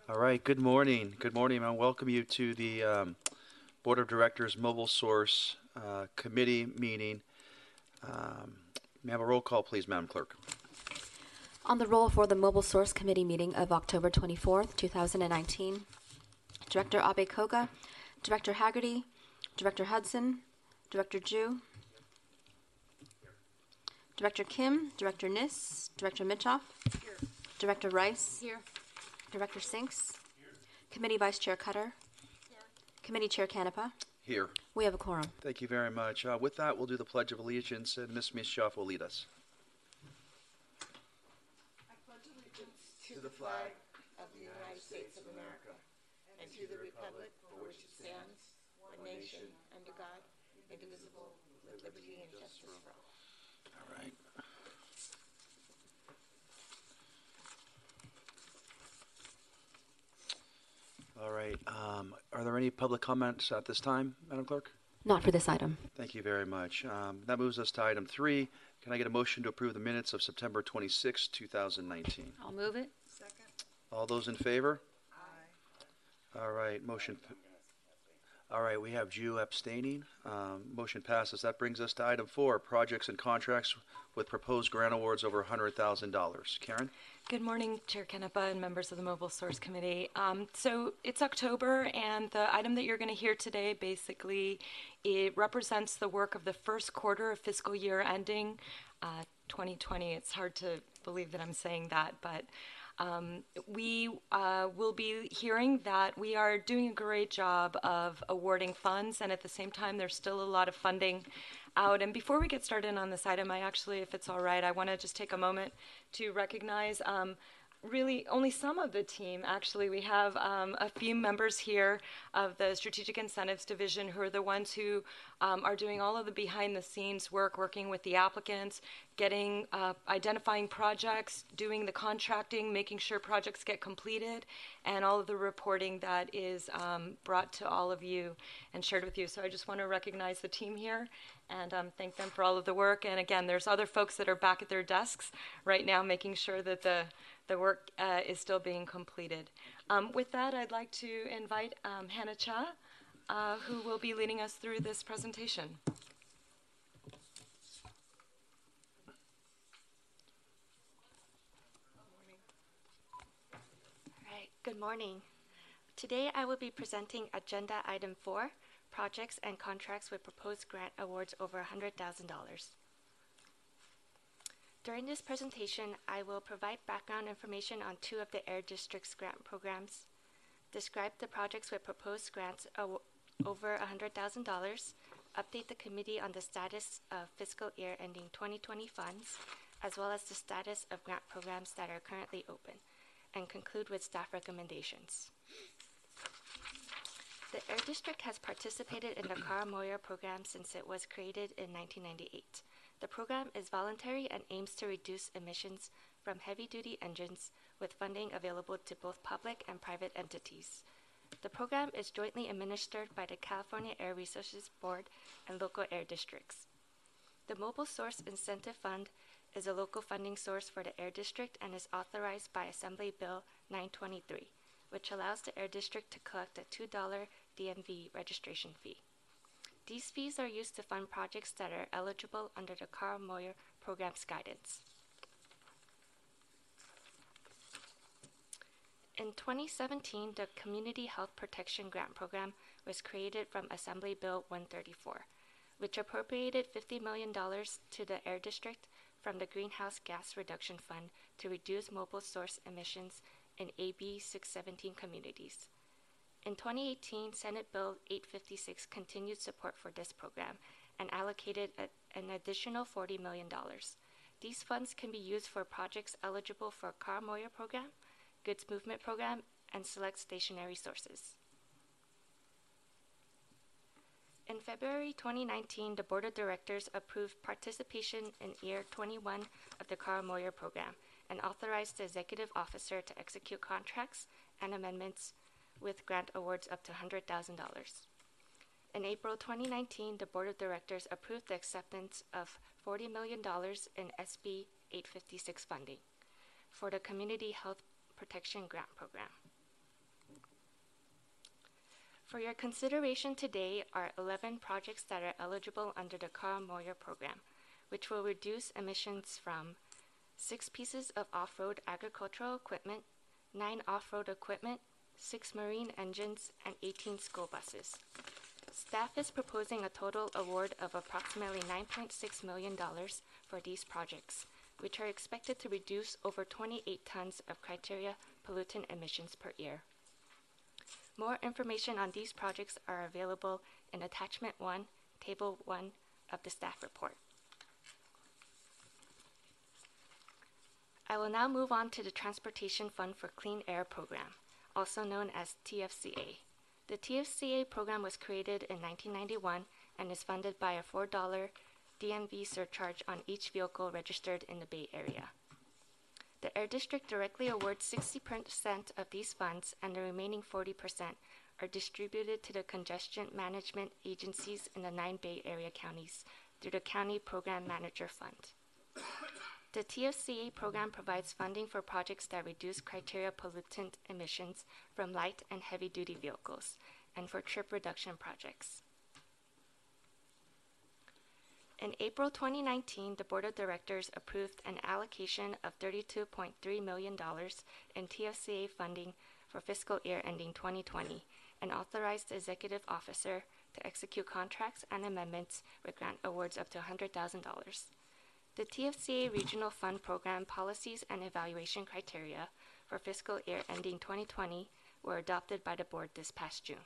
All right, good morning. Good morning. I welcome you to the Board of Directors Mobile Source Committee meeting. Um, May I have a roll call, please, Madam Clerk? On the roll for the Mobile Source Committee meeting of October 24th, 2019, Director Abe Koga, Director Haggerty, Director Hudson, Director Ju, Director Kim, Director Nis, Director Mitchoff, Director Rice, Here. Director Sinks, Committee Vice Chair Cutter, Committee Chair Canepa. Here. We have a quorum. Thank you very much. With that, we'll do the Pledge of Allegiance, and Ms. Mischoff will lead us. I pledge allegiance to the flag of the United States of America and to the republic for which it stands, one nation, under God, indivisible, with liberty and justice for all. All right. All right. Are there any public comments at this time, Madam Clerk? Not for this item. Thank you very much. That moves us to item 3. Can I get a motion to approve the minutes of September 26, 2019? I'll move it. Second. All those in favor? Aye. All right, all right, we have Jew abstaining. Motion passes. That brings us to item 4, projects and contracts with proposed grant awards over $100,000. Karen? Good morning, Chair Canepa and members of the Mobile Source Committee. So it's October, and the item that you're going to hear today, basically, it represents the work of the first quarter of fiscal year ending 2020. It's hard to believe that I'm saying that, but we will be hearing that we are doing a great job of awarding funds, and at the same time, there's still a lot of funding out. And before we get started on this item, I actually, if it's all right, I want to just take a moment to recognize really only some of the team. Actually, we have a few members here of the Strategic Incentives Division who are the ones who are doing all of the behind-the-scenes work, working with the applicants, getting, identifying projects, doing the contracting, making sure projects get completed, and all of the reporting that is brought to all of you and shared with you. So I just want to recognize the team here and thank them for all of the work. And again, there's other folks that are back at their desks right now making sure that the work is still being completed. With that, I'd like to invite Hannah Cha, who will be leading us through this presentation. All right, good morning. Today I will be presenting Agenda Item 4, Projects and Contracts with Proposed Grant Awards over $100,000. During this presentation, I will provide background information on 2 of the Air District's grant programs, describe the projects with proposed grants over $100,000, update the committee on the status of fiscal year ending 2020 funds, as well as the status of grant programs that are currently open, and conclude with staff recommendations. The Air District has participated in the Carl Moyer program since it was created in 1998. The program is voluntary and aims to reduce emissions from heavy-duty engines with funding available to both public and private entities. The program is jointly administered by the California Air Resources Board and local air districts. The Mobile Source Incentive Fund is a local funding source for the Air District and is authorized by Assembly Bill 923, which allows the Air District to collect a $2 DMV registration fee. These fees are used to fund projects that are eligible under the Carl Moyer program's guidance. In 2017, the Community Health Protection Grant Program was created from Assembly Bill 134, which appropriated $50 million to the Air District from the Greenhouse Gas Reduction Fund to reduce mobile source emissions in AB 617 communities. In 2018, Senate Bill 856 continued support for this program and allocated an additional $40 million. These funds can be used for projects eligible for Carl Moyer program, Goods Movement program, and select stationary sources. In February 2019, the Board of Directors approved participation in Year 21 of the Carl Moyer program and authorized the Executive Officer to execute contracts and amendments with grant awards up to $100,000. In April 2019, the Board of Directors approved the acceptance of $40 million in SB 856 funding for the Community Health Protection Grant Program. For your consideration today are 11 projects that are eligible under the Carl Moyer program, which will reduce emissions from 6 pieces of off-road agricultural equipment, 9 off-road equipment, 6 marine engines, and 18 school buses. Staff is proposing a total award of approximately $9.6 million for these projects, which are expected to reduce over 28 tons of criteria pollutant emissions per year. More information on these projects are available in Attachment 1, Table 1 of the staff report. I will now move on to the Transportation Fund for Clean Air program, also known as TFCA. The TFCA program was created in 1991 and is funded by a $4 DMV surcharge on each vehicle registered in the Bay Area. The Air District directly awards 60% of these funds, and the remaining 40% are distributed to the congestion management agencies in the 9 Bay Area counties through the County Program Manager Fund. The TFCA program provides funding for projects that reduce criteria pollutant emissions from light and heavy-duty vehicles, and for trip reduction projects. In April 2019, the Board of Directors approved an allocation of $32.3 million in TFCA funding for fiscal year ending 2020 and authorized the Executive Officer to execute contracts and amendments with grant awards up to $100,000. The TFCA Regional Fund Program policies and evaluation criteria for fiscal year ending 2020 were adopted by the Board this past June.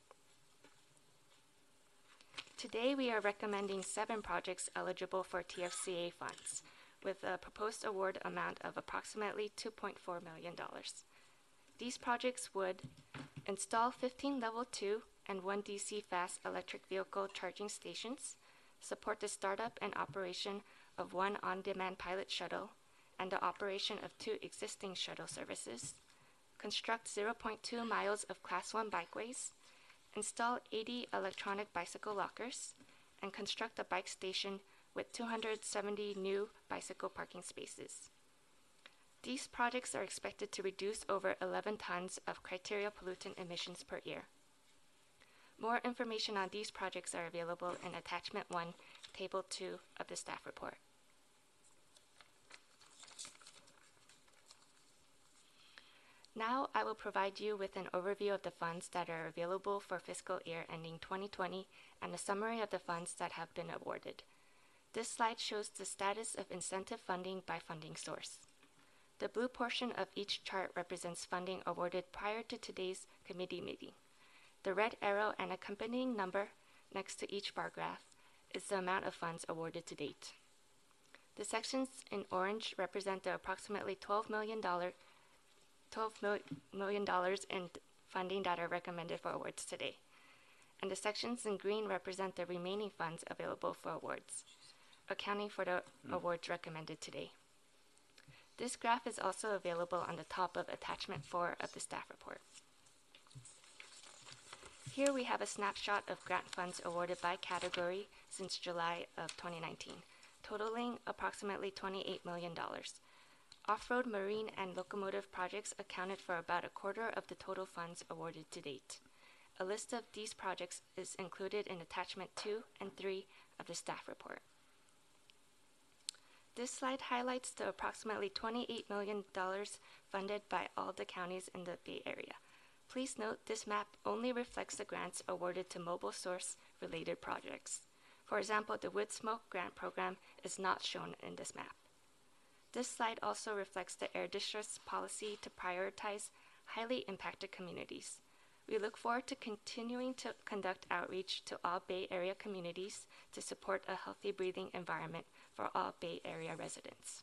Today, we are recommending 7 projects eligible for TFCA funds, with a proposed award amount of approximately $2.4 million. These projects would install 15 Level 2 and 1 DC fast electric vehicle charging stations, support the startup and operation of 1 on-demand pilot shuttle, and the operation of 2 existing shuttle services, construct 0.2 miles of Class 1 bikeways, install 80 electronic bicycle lockers, and construct a bike station with 270 new bicycle parking spaces. These projects are expected to reduce over 11 tons of criteria pollutant emissions per year. More information on these projects are available in Attachment 1, Table 2 of the staff report. Now I will provide you with an overview of the funds that are available for fiscal year ending 2020 and a summary of the funds that have been awarded. This slide shows the status of incentive funding by funding source. The blue portion of each chart represents funding awarded prior to today's committee meeting. The red arrow and accompanying number next to each bar graph is the amount of funds awarded to date. The sections in orange represent the approximately $12 million in funding that are recommended for awards today. And the sections in green represent the remaining funds available for awards, accounting for the awards recommended today. This graph is also available on the top of Attachment 4 of the staff report. Here we have a snapshot of grant funds awarded by category since July of 2019, totaling approximately $28 million. Off-road marine and locomotive projects accounted for about a quarter of the total funds awarded to date. A list of these projects is included in Attachment 2 and 3 of the staff report. This slide highlights the approximately $28 million funded by all the counties in the Bay Area. Please note this map only reflects the grants awarded to mobile source related projects. For example, the Wood Smoke Grant Program is not shown in this map. This slide also reflects the Air District's policy to prioritize highly impacted communities. We look forward to continuing to conduct outreach to all Bay Area communities to support a healthy breathing environment for all Bay Area residents.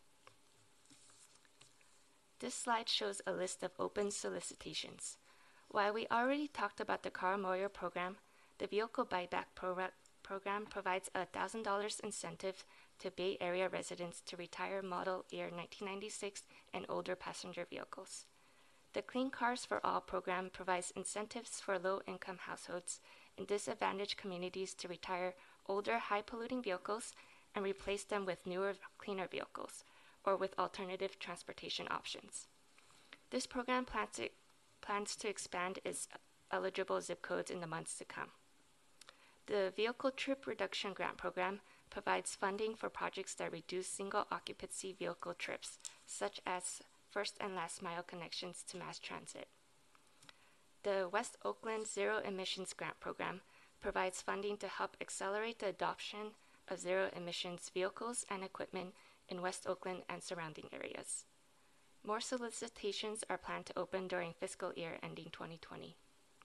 This slide shows a list of open solicitations. While we already talked about the Carl Moyer program, the Vehicle Buyback program provides a $1,000 incentive to Bay Area residents to retire model year 1996 and older passenger vehicles. The Clean Cars for All program provides incentives for low-income households in disadvantaged communities to retire older, high-polluting vehicles and replace them with newer, cleaner vehicles, or with alternative transportation options. This program plans to expand its eligible zip codes in the months to come. The Vehicle Trip Reduction Grant Program provides funding for projects that reduce single occupancy vehicle trips, such as first and last mile connections to mass transit. The West Oakland Zero Emissions Grant Program provides funding to help accelerate the adoption of zero emissions vehicles and equipment in West Oakland and surrounding areas. More solicitations are planned to open during fiscal year ending 2020.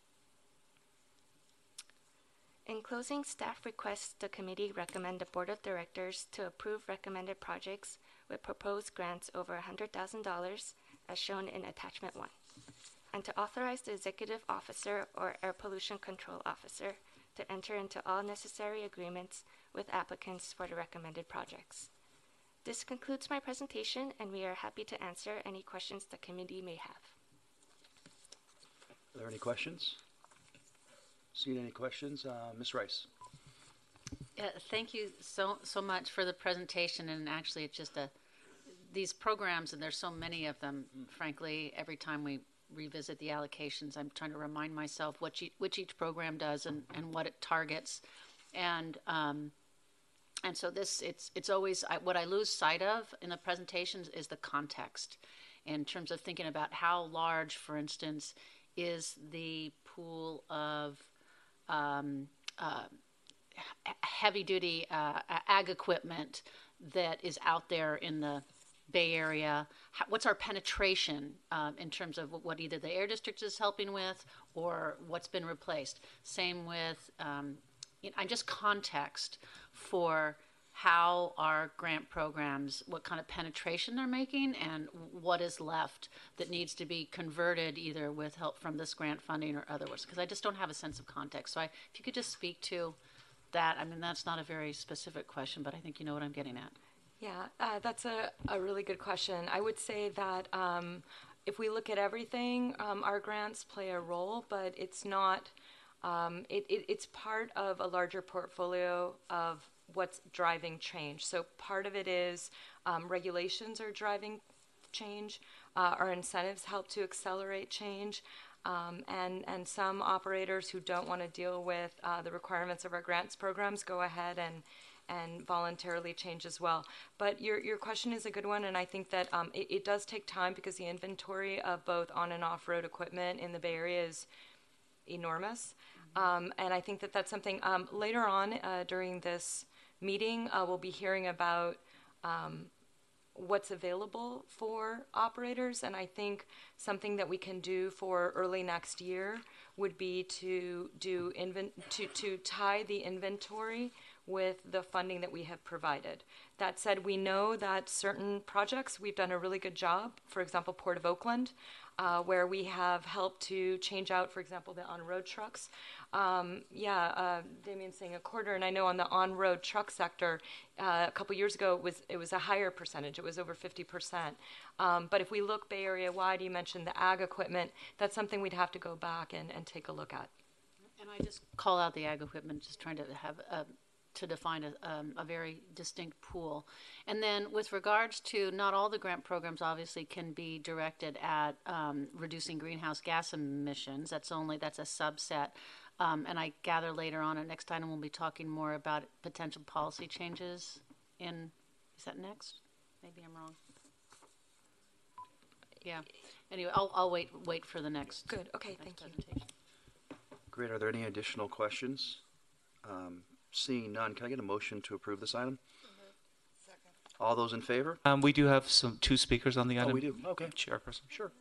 In closing, staff requests the committee recommend the Board of Directors to approve recommended projects with proposed grants over $100,000 as shown in Attachment 1, and to authorize the Executive Officer or Air Pollution Control Officer to enter into all necessary agreements with applicants for the recommended projects. This concludes my presentation, and we are happy to answer any questions the committee may have. Are there any questions? Seen any questions? Ms. Rice. Thank you so much for the presentation. And actually, it's just these programs, and there's so many of them. Frankly, every time we revisit the allocations, I'm trying to remind myself which each program does and what it targets. And so it's always what I lose sight of in the presentations is the context in terms of thinking about how large, for instance, is the pool of heavy-duty ag equipment that is out there in the Bay Area. What's our penetration in terms of what either the Air District is helping with or what's been replaced? Same with just context for how our grant programs, what kind of penetration they're making, and what is left that needs to be converted either with help from this grant funding or otherwise, because I just don't have a sense of context. So if you could just speak to that. I mean, that's not a very specific question, but I think you know what I'm getting at. Yeah, that's a really good question. I would say that if we look at everything, our grants play a role, but it's not, it's part of a larger portfolio of what's driving change. So part of it is regulations are driving change. Our incentives help to accelerate change. And some operators who don't want to deal with the requirements of our grants programs go ahead and voluntarily change as well. But your question is a good one, and I think that it does take time because the inventory of both on and off-road equipment in the Bay Area is enormous. And I think that that's something later on during this meeting we'll be hearing about what's available for operators, and I think something that we can do for early next year would be to tie the inventory with the funding that we have provided. That said, we know that certain projects we've done a really good job. For example, Port of Oakland, where we have helped to change out, for example, the on-road trucks. Damien's saying a quarter, and I know on the on-road truck sector, a couple years ago it was a higher percentage. It was over 50%. But if we look Bay Area wide, you mentioned the ag equipment. That's something we'd have to go back and take a look at. And I just call out the ag equipment, just trying to have to define a very distinct pool. And then with regards to not all the grant programs obviously can be directed at reducing greenhouse gas emissions. That's a subset. And I gather later on, next item, we'll be talking more about potential policy changes is that next? Maybe I'm wrong. Yeah. Anyway, I'll wait for the next. Good. Okay. Thank you. Great. Are there any additional questions? Seeing none, can I get a motion to approve this item? Second. All those in favor? We do have two speakers on the item. Oh, we do. Okay. Chairperson. Sure.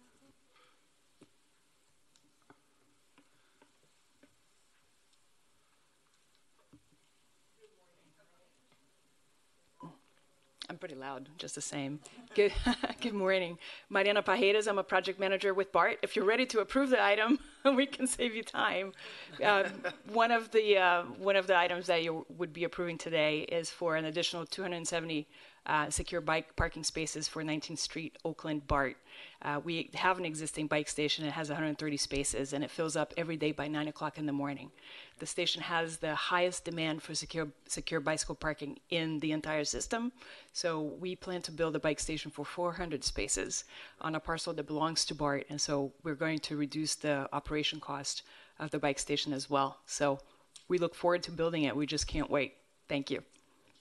I'm pretty loud, just the same. Good morning. Mariana Pajeras, I'm a project manager with BART. If you're ready to approve the item, we can save you time. One of the items that you would be approving today is for an additional 270 secure bike parking spaces for 19th Street, Oakland, BART. We have an existing bike station. It has 130 spaces, and it fills up every day by 9 o'clock in the morning. The station has the highest demand for secure bicycle parking in the entire system. So we plan to build a bike station for 400 spaces on a parcel that belongs to BART. And so we're going to reduce the operation cost of the bike station as well. So we look forward to building it. We just can't wait. Thank you.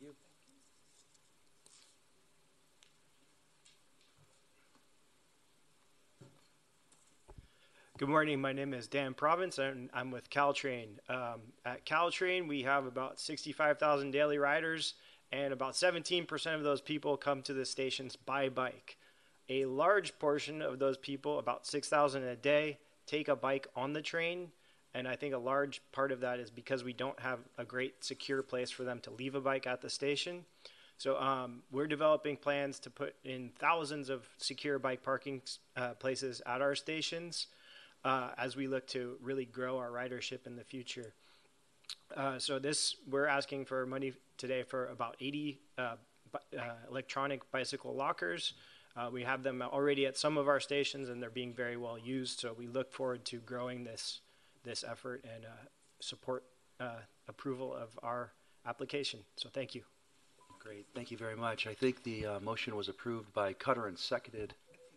Good morning. My name is Dan Province, and I'm with Caltrain. At Caltrain, we have about 65,000 daily riders, and about 17% of those people come to the stations by bike. A large portion of those people, about 6,000 a day, take a bike on the train, and I think a large part of that is because we don't have a great secure place for them to leave a bike at the station. So we're developing plans to put in thousands of secure bike parking places at our stations, as we look to really grow our ridership in the future. So we're asking for money today for about 80 electronic bicycle lockers. We have them already at some of our stations, and they're being very well used. So we look forward to growing this effort and support approval of our application. So thank you. Great, thank you very much. I think the motion was approved by Cutter and seconded.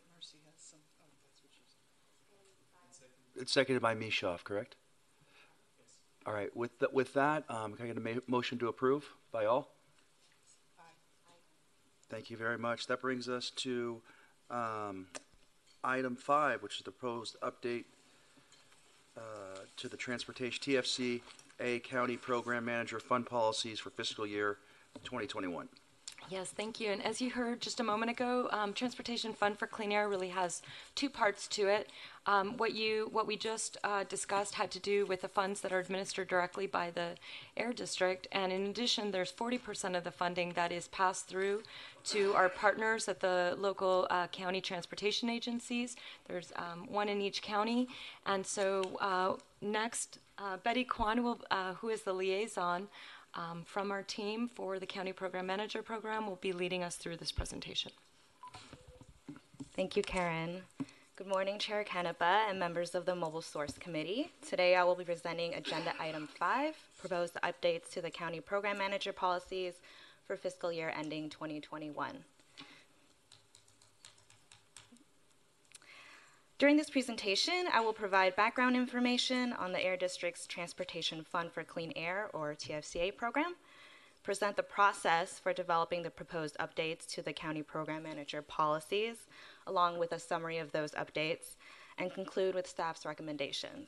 It's seconded by Mishoff, correct? Yes. All right. With that, can I get a motion to approve by all? Aye. Thank you very much. That brings us to item 5, which is the proposed update to the Transportation TFCA County Program Manager Fund Policies for fiscal year 2021. Yes, thank you. And as you heard just a moment ago, Transportation Fund for Clean Air really has two parts to it. What we just discussed had to do with the funds that are administered directly by the Air District. And in addition, there's 40% of the funding that is passed through to our partners at the local county transportation agencies. There's one in each county. And so next, Betty Kwan, who is the liaison from our team for the County Program Manager Program, will be leading us through this presentation. Thank you, Karen. Good morning, Chair Canepa and members of the Mobile Source Committee. Today I will be presenting Agenda Item 5, proposed updates to the County Program Manager policies for fiscal year ending 2021. During this presentation, I will provide background information on the Air District's Transportation Fund for Clean Air, or TFCA program, present the process for developing the proposed updates to the County Program Manager policies, along with a summary of those updates, and conclude with staff's recommendations.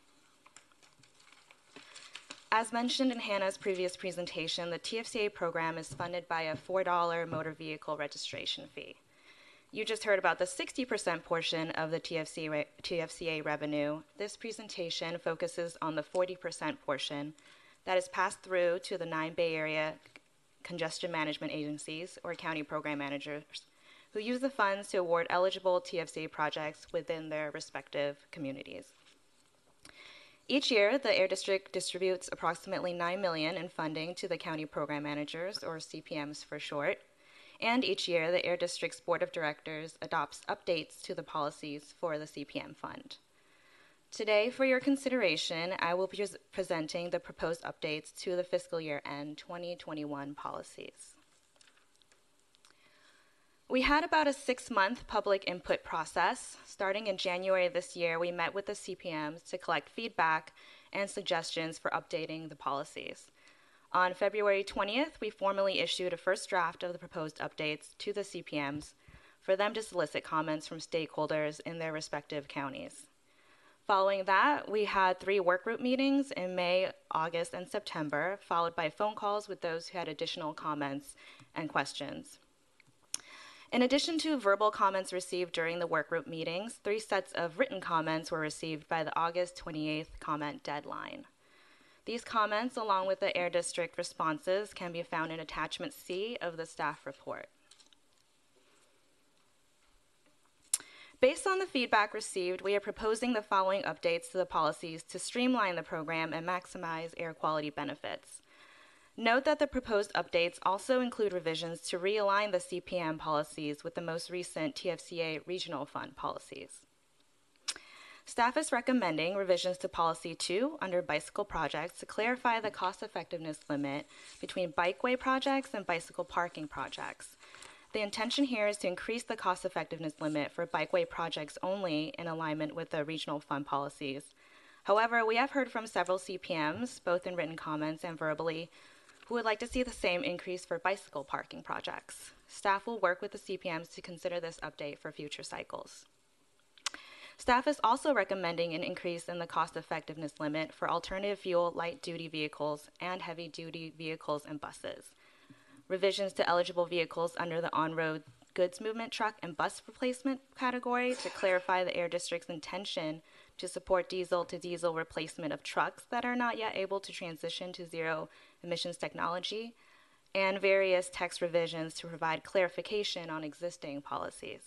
As mentioned in Hannah's previous presentation, the TFCA program is funded by a $4 motor vehicle registration fee. You just heard about the 60% portion of the TFCA revenue. This presentation focuses on the 40% portion that is passed through to the 9 Bay Area congestion management agencies, or county program managers, who use the funds to award eligible TFCA projects within their respective communities. Each year, the Air District distributes approximately $9 million in funding to the county program managers, or CPMs for short. And each year, the Air District's Board of Directors adopts updates to the policies for the CPM fund. Today, for your consideration, I will be presenting the proposed updates to the fiscal year end 2021 policies. We had about a 6-month public input process. Starting in January of this year, we met with the CPMs to collect feedback and suggestions for updating the policies. On February 20th, we formally issued a first draft of the proposed updates to the CPMs for them to solicit comments from stakeholders in their respective counties. Following that, we had 3 work group meetings in May, August, and September, followed by phone calls with those who had additional comments and questions. In addition to verbal comments received during the work group meetings, 3 sets of written comments were received by the August 28th comment deadline. These comments, along with the Air District responses, can be found in Attachment C of the staff report. Based on the feedback received, we are proposing the following updates to the policies to streamline the program and maximize air quality benefits. Note that the proposed updates also include revisions to realign the CPM policies with the most recent TFCA regional fund policies. Staff is recommending revisions to Policy 2 under bicycle projects to clarify the cost-effectiveness limit between bikeway projects and bicycle parking projects. The intention here is to increase the cost-effectiveness limit for bikeway projects only in alignment with the regional fund policies. However, we have heard from several CPMs, both in written comments and verbally, who would like to see the same increase for bicycle parking projects. Staff will work with the CPMs to consider this update for future cycles. Staff is also recommending an increase in the cost effectiveness limit for alternative fuel light-duty vehicles and heavy-duty vehicles and buses. Revisions to eligible vehicles under the on-road goods movement truck and bus replacement category to clarify the Air District's intention to support diesel-to-diesel replacement of trucks that are not yet able to transition to zero emissions technology, and various text revisions to provide clarification on existing policies.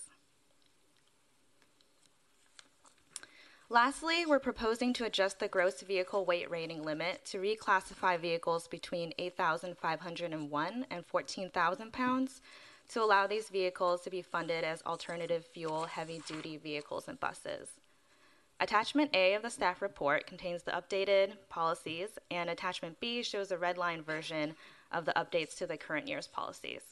Lastly, we're proposing to adjust the gross vehicle weight rating limit to reclassify vehicles between 8,501 and 14,000 pounds to allow these vehicles to be funded as alternative fuel heavy-duty vehicles and buses. Attachment A of the staff report contains the updated policies, and Attachment B shows a redline version of the updates to the current year's policies.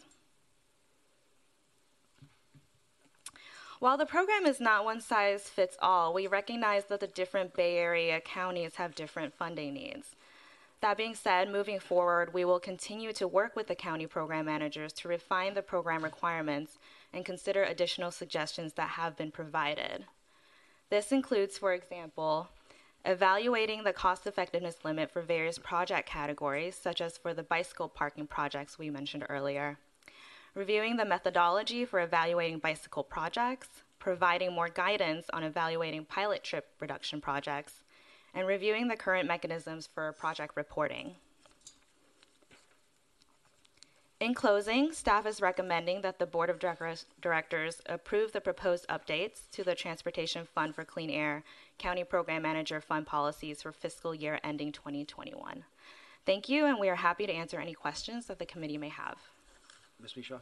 While the program is not one size fits all, we recognize that the different Bay Area counties have different funding needs. That being said, moving forward, we will continue to work with the county program managers to refine the program requirements and consider additional suggestions that have been provided. This includes, for example, evaluating the cost effectiveness limit for various project categories, such as for the bicycle parking projects we mentioned earlier, reviewing the methodology for evaluating bicycle projects, providing more guidance on evaluating pilot trip reduction projects, and reviewing the current mechanisms for project reporting. In closing, staff is recommending that the Board of Directors approve the proposed updates to the Transportation Fund for Clean Air County Program Manager Fund policies for fiscal year ending 2021. Thank you, and we are happy to answer any questions that the committee may have. Ms. Mishoff?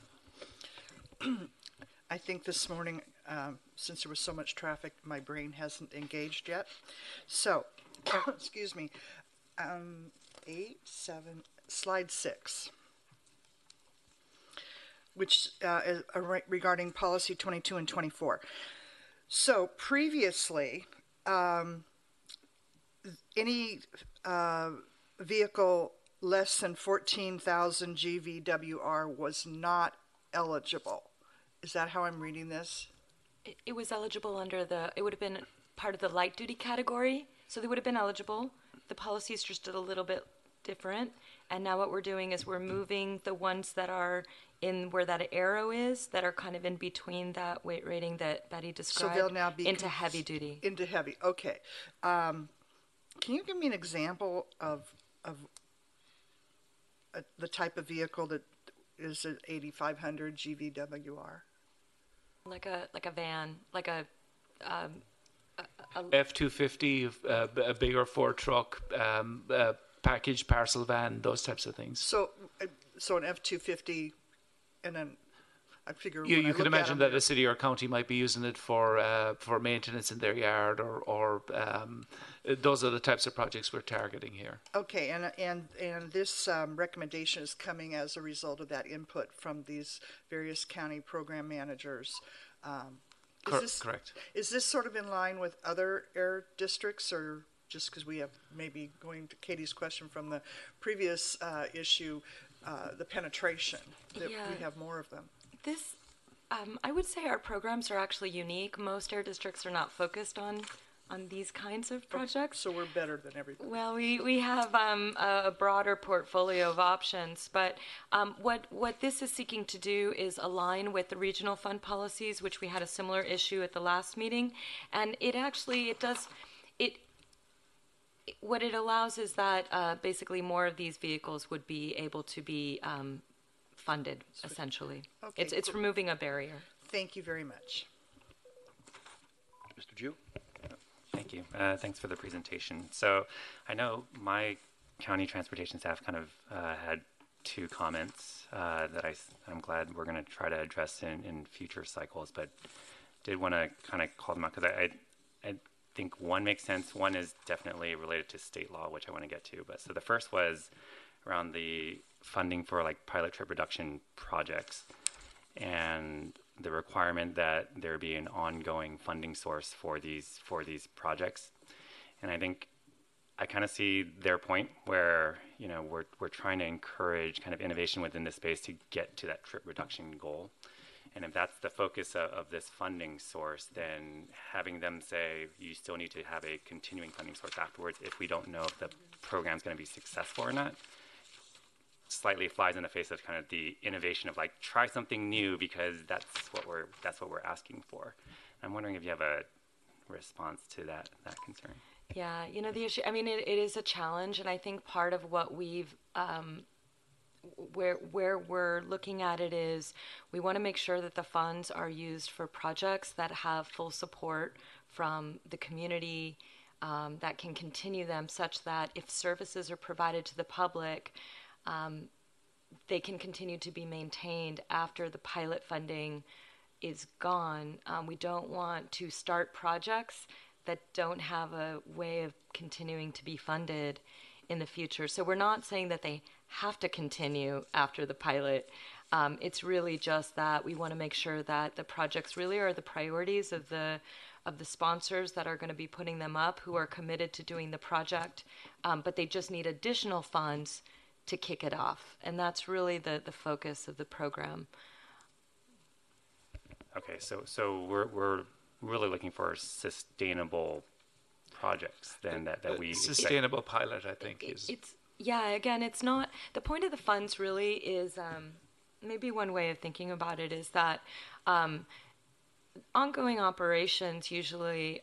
I think this morning, since there was so much traffic, my brain hasn't engaged yet. So, excuse me, slide 6, which is regarding policy 22 and 24. So previously, any vehicle less than 14,000 GVWR was not eligible. Is that how I'm reading this? It was eligible under it would have been part of the light duty category, so they would have been eligible. The policy is just a little bit different, and now what we're doing is we're moving the ones that are in where that arrow is, that are kind of in between that weight rating that Betty described, so they'll now be into heavy duty. Into heavy, okay. Can you give me an example of the type of vehicle that is an 8,500 GVWR? Like a van, like a F-250, a bigger Ford truck, package parcel van, those types of things. So an F-250, and then I figure you could imagine that a city or county might be using it for maintenance in their yard, or those are the types of projects we're targeting here. Okay, and this recommendation is coming as a result of that input from these various county program managers. Correct. Is this sort of in line with other air districts, or just because we have, maybe going to Katie's question from the previous issue, the penetration, that we have more of them? This, I would say our programs are actually unique. Most air districts are not focused on these kinds of projects. So we're better than everything. Well, we have a broader portfolio of options, but what this is seeking to do is align with the regional fund policies, which we had a similar issue at the last meeting, and what it allows is that basically more of these vehicles would be able to be funded, essentially. Okay, it's removing a barrier. Thank you very much. Mr. Jew? Thank you. Thanks for the presentation. So I know my county transportation staff kind of had 2 comments that I'm glad we're going to try to address in future cycles, but did want to kind of call them out because I think one makes sense. One is definitely related to state law, which I want to get to. But so the first was around the funding for like pilot trip reduction projects and the requirement that there be an ongoing funding source for these projects. And I think I kind of see their point where, we're trying to encourage kind of innovation within this space to get to that trip reduction goal. And if that's the focus of this funding source, then having them say you still need to have a continuing funding source afterwards if we don't know if the program's going to be successful or not, slightly flies in the face of kind of the innovation of like try something new because that's what we're asking for. I'm wondering if you have a response to that concern. Yeah, the issue, I mean, it is a challenge, and I think part of what we've where we're looking at it is we want to make sure that the funds are used for projects that have full support from the community, that can continue them such that if services are provided to the public, they can continue to be maintained after the pilot funding is gone. We don't want to start projects that don't have a way of continuing to be funded in the future. So we're not saying that they have to continue after the pilot. It's really just that we want to make sure that the projects really are the priorities of the sponsors that are going to be putting them up, who are committed to doing the project, but they just need additional funds to kick it off. And that's really the focus of the program. Okay, so we're really looking for sustainable projects then that we sustainable pilot, I think, is again, it's not the point of the funds. Really is maybe one way of thinking about it is that ongoing operations usually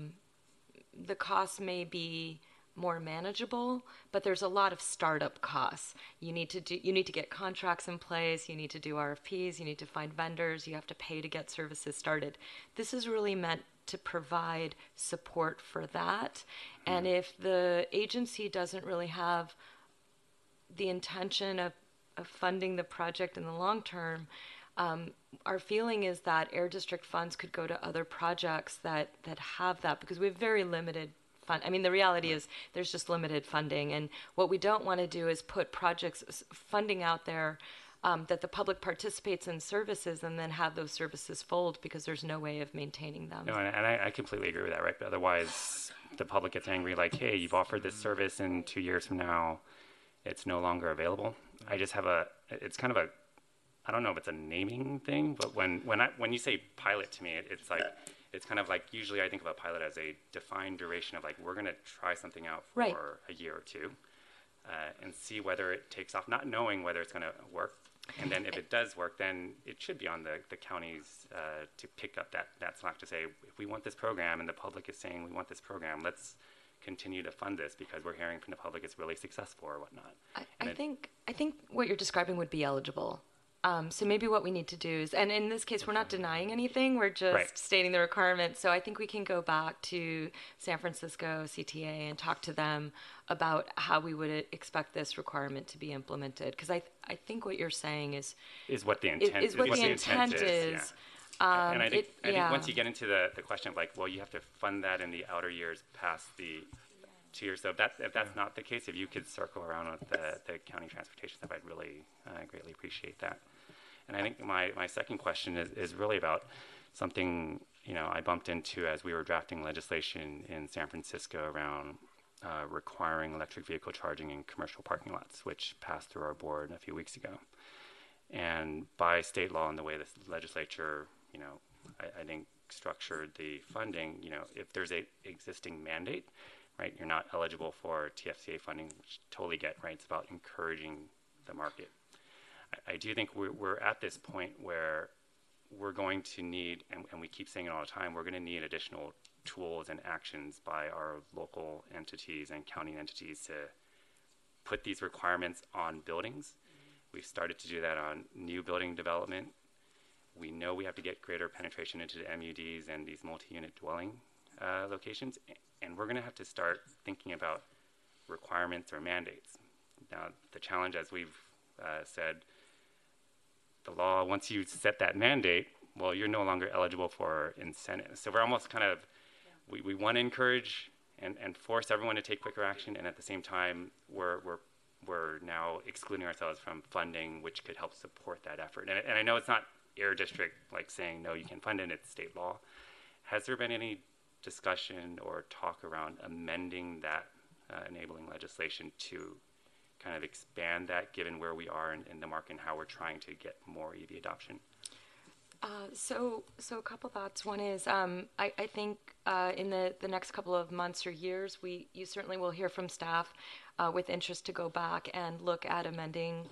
the costs may be more manageable, but there's a lot of startup costs. You need to get contracts in place, you need to do RFPs, you need to find vendors, you have to pay to get services started. This is really meant to provide support for that. And if the agency doesn't really have the intention of funding the project in the long term, our feeling is that Air District funds could go to other projects that have that, because we have very limited I mean, the reality is there's just limited funding, and what we don't want to do is put projects funding out there that the public participates in services and then have those services fold because there's no way of maintaining them. No, and I completely agree with that, right? But otherwise, the public gets angry, like, hey, you've offered this service, and 2 years from now, it's no longer available. I just have it's kind of I don't know if it's a naming thing, but when you say pilot to me, it's like. It's kind of like, usually I think of a pilot as a defined duration of like, we're going to try something out for a year or two and see whether it takes off, not knowing whether it's going to work. And then if it does work, then it should be on the counties to pick up that slack to say, if we want this program and the public is saying we want this program, let's continue to fund this because we're hearing from the public it's really successful or whatnot. I think what you're describing would be eligible. So maybe what we need to do is, and in this case, we're not denying anything, we're just stating the requirements. So I think we can go back to San Francisco CTA and talk to them about how we would expect this requirement to be implemented. Because I think what you're saying is what the intent is. What the intent is. Yeah. And I think once you get into the question of like, well, you have to fund that in the outer years past the 2 years. So if that's not the case, if you could circle around with the county transportation stuff, I'd really greatly appreciate that. And I think my second question is really about something, I bumped into as we were drafting legislation in San Francisco around requiring electric vehicle charging in commercial parking lots, which passed through our board a few weeks ago. And by state law and the way the legislature, I think structured the funding, if there's a existing mandate, right, you're not eligible for TFCA funding, which totally get, right? It's about encouraging the market. I do think we're at this point where we're going to need, and we keep saying it all the time, we're going to need additional tools and actions by our local entities and county entities to put these requirements on buildings. We've started to do that on new building development. We know we have to get greater penetration into the MUDs and these multi-unit dwelling locations, and we're going to have to start thinking about requirements or mandates. Now, the challenge, as we've said, the law, once you set that mandate, well, you're no longer eligible for incentives. So we're almost kind of, we want to encourage and force everyone to take quicker action, and at the same time, we're now excluding ourselves from funding, which could help support that effort. And I know it's not Air District like saying, no, you can't fund it, it's state law. Has there been any discussion or talk around amending that enabling legislation to kind of expand that, given where we are in the market and how we're trying to get more EV adoption? So a couple thoughts. One is, I think in the next couple of months or years, you certainly will hear from staff with interest to go back and look at amending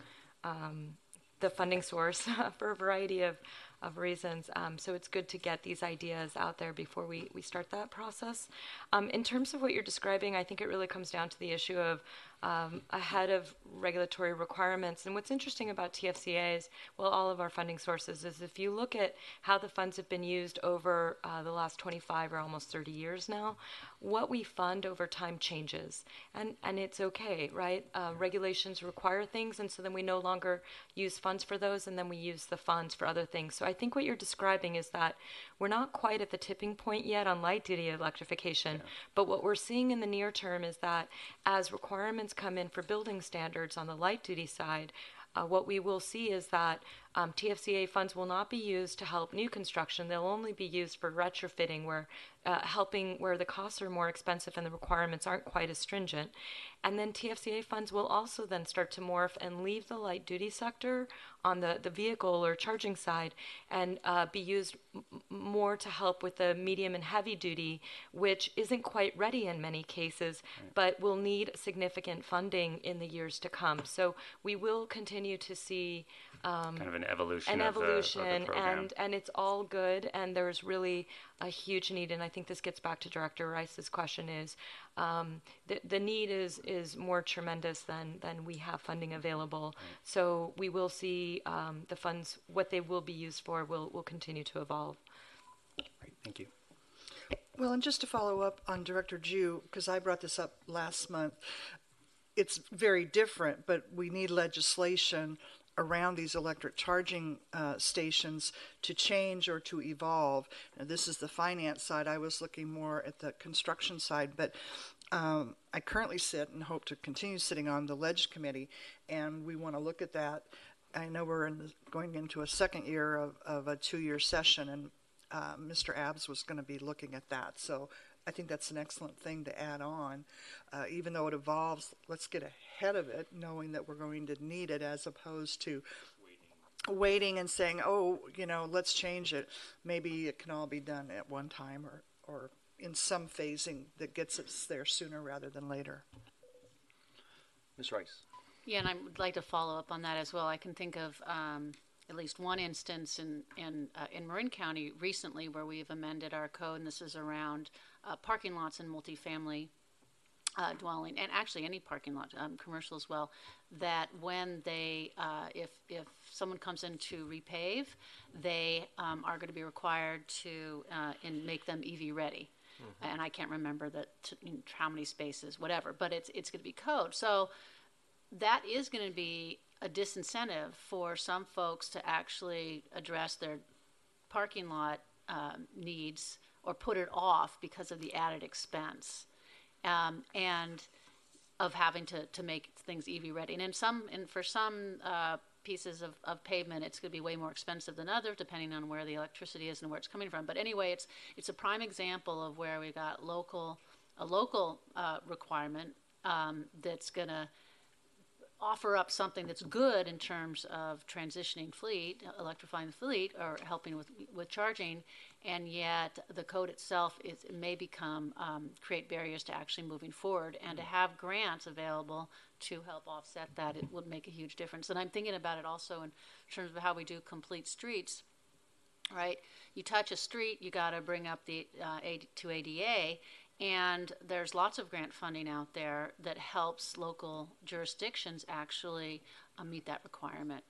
the funding source for a variety of reasons. So it's good to get these ideas out there before we start that process. In terms of what you're describing, I think it really comes down to the issue of ahead of regulatory requirements. And what's interesting about TFCAs, well, all of our funding sources, is if you look at how the funds have been used over the last 25 or almost 30 years now, what we fund over time changes. And it's okay, right? Regulations require things, and so then we no longer use funds for those, and then we use the funds for other things. So I think what you're describing is that we're not quite at the tipping point yet on light-duty electrification, but what we're seeing in the near term is that as requirements come in for building standards on the light-duty side, what we will see is that TFCA funds will not be used to help new construction. They'll only be used for retrofitting, where helping where the costs are more expensive and the requirements aren't quite as stringent. And then TFCA funds will also then start to morph and leave the light duty sector on the vehicle or charging side and be used more to help with the medium and heavy duty, which isn't quite ready in many cases, but will need significant funding in the years to come. So we will continue to see kind of an evolution of the program. And it's all good, and there's really a huge need, and I think this gets back to Director Rice's question, is the need is more tremendous than we have funding available. So we will see the funds, what they will be used for, will continue to evolve. Great, thank you. Well, and just to follow up on Director Jew, because I brought this up last month, it's very different, but we need legislation around these electric charging stations to change or to evolve. Now, this is the finance side. I was looking more at the construction side, but I currently sit and hope to continue sitting on the Ledge Committee, and we want to look at that. I know we're going into a second year of a 2-year session, and Mr. Abbs was going to be looking at that. So I think that's an excellent thing to add on. Even though it evolves, let's get ahead of it, knowing that we're going to need it, as opposed to waiting and saying, oh, let's change it. Maybe it can all be done at one time or in some phasing that gets us there sooner rather than later. Ms. Rice. Yeah, and I would like to follow up on that as well. I can think of at least one instance in Marin County recently where we've amended our code, and this is around parking lots and multifamily dwelling, and actually any parking lot, commercial as well, that when they, if someone comes in to repave, they are going to be required to make them EV ready. Mm-hmm. And I can't remember how many spaces, whatever, but it's going to be code. So that is going to be a disincentive for some folks to actually address their parking lot needs or put it off because of the added expense and of having to make things EV ready. And for some pieces of pavement, it's going to be way more expensive than others, depending on where the electricity is and where it's coming from. But anyway, it's a prime example of where we've got a local requirement that's going to offer up something that's good in terms of transitioning fleet, electrifying the fleet, or helping with charging, and yet the code itself may create barriers to actually moving forward, and to have grants available to help offset that, it would make a huge difference. And I'm thinking about it also in terms of how we do complete streets, right? You touch a street, you got to bring up the to ADA, and there's lots of grant funding out there that helps local jurisdictions actually meet that requirement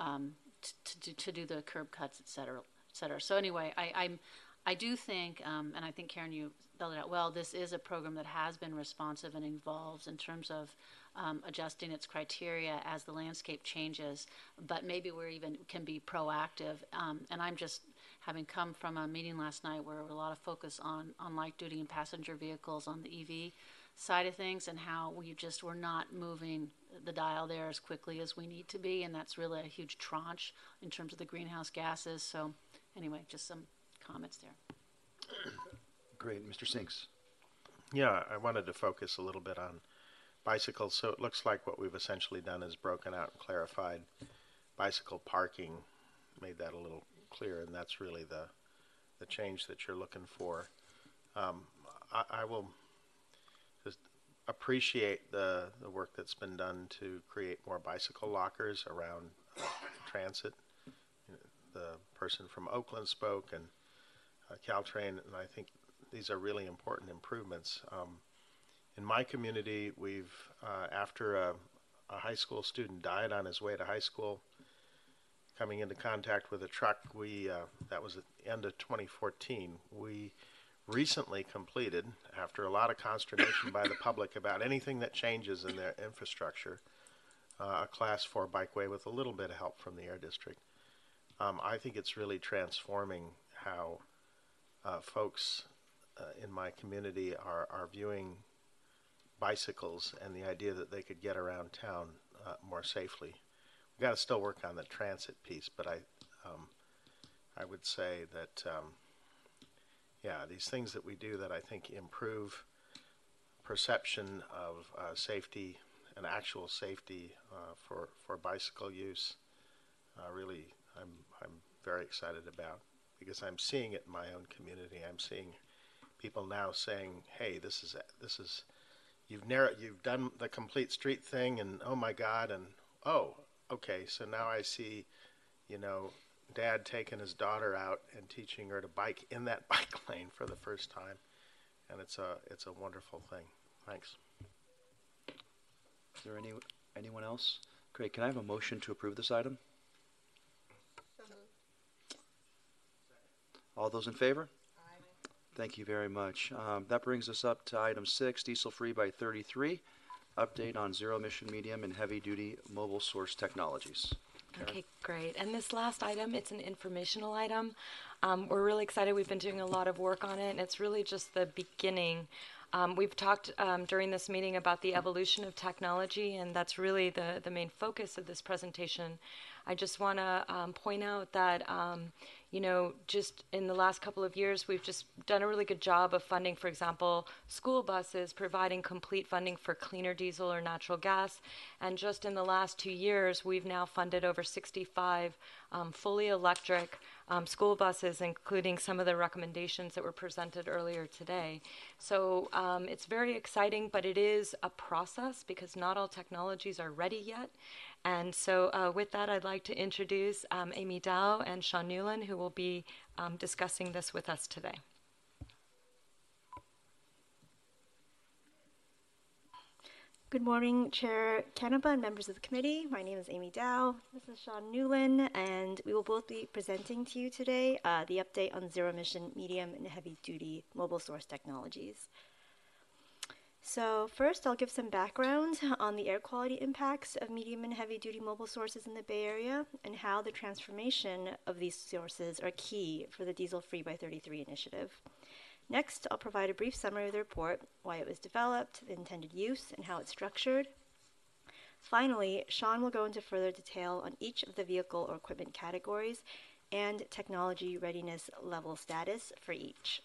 to do the curb cuts, et cetera, et cetera. So anyway, I do think, and I think, Karen, you spelled it out well, this is a program that has been responsive and evolves in terms of adjusting its criteria as the landscape changes, but maybe we even can be proactive. And I'm just, having come from a meeting last night where there was a lot of focus on light duty and passenger vehicles on the EV side of things, and how we're not moving the dial there as quickly as we need to be, and that's really a huge tranche in terms of the greenhouse gases. So anyway, just some comments there. Great. Mr. Sinks. Yeah, I wanted to focus a little bit on bicycles. So it looks like what we've essentially done is broken out and clarified bicycle parking, made that a little clearer, and that's really the change that you're looking for. I will just appreciate the work that's been done to create more bicycle lockers around transit. The person from Oakland spoke, and Caltrain, and I think these are really important improvements. In my community, we've, after a high school student died on his way to high school, coming into contact with a truck, that was at the end of 2014, we recently completed, after a lot of consternation by the public about anything that changes in their infrastructure, a Class 4 bikeway with a little bit of help from the Air District. I think it's really transforming how folks in my community are viewing bicycles and the idea that they could get around town more safely. We've got to still work on the transit piece, but I would say that yeah, these things that we do that I think improve perception of safety and actual safety for bicycle use, really I'm very excited about, because I'm seeing it in my own community. I'm seeing people now saying, "Hey, this is you've done the complete street thing, and oh my God, and oh, okay, so now I see, Dad taking his daughter out and teaching her to bike in that bike lane for the first time, and it's a wonderful thing." Thanks. Is there anyone else? Great. Can I have a motion to approve this item? All those in favor? Aye. Thank you very much. That brings us up to item 6, diesel free by 33, update on zero emission medium and heavy duty mobile source technologies. Karen? Okay, great. And this last item, it's an informational item. We're really excited. We've been doing a lot of work on it, and it's really just the beginning. We've talked during this meeting about the evolution of technology, and that's really the main focus of this presentation. I just want to point out that, just in the last couple of years, we've just done a really good job of funding, for example, school buses, providing complete funding for cleaner diesel or natural gas. And just in the last 2 years, we've now funded over 65 fully electric school buses, including some of the recommendations that were presented earlier today. So it's very exciting, but it is a process because not all technologies are ready yet. And so with that, I'd like to introduce Amy Dow and Sean Newland, who will be discussing this with us today. Good morning, Chair Canepa and members of the committee. My name is Amy Dow. This is Sean Newland, and we will both be presenting to you today the update on zero-emission medium and heavy-duty mobile source technologies. So first, I'll give some background on the air quality impacts of medium and heavy-duty mobile sources in the Bay Area and how the transformation of these sources are key for the Diesel Free by 33 initiative. Next, I'll provide a brief summary of the report, why it was developed, the intended use, and how it's structured. Finally, Sean will go into further detail on each of the vehicle or equipment categories and technology readiness level status for each.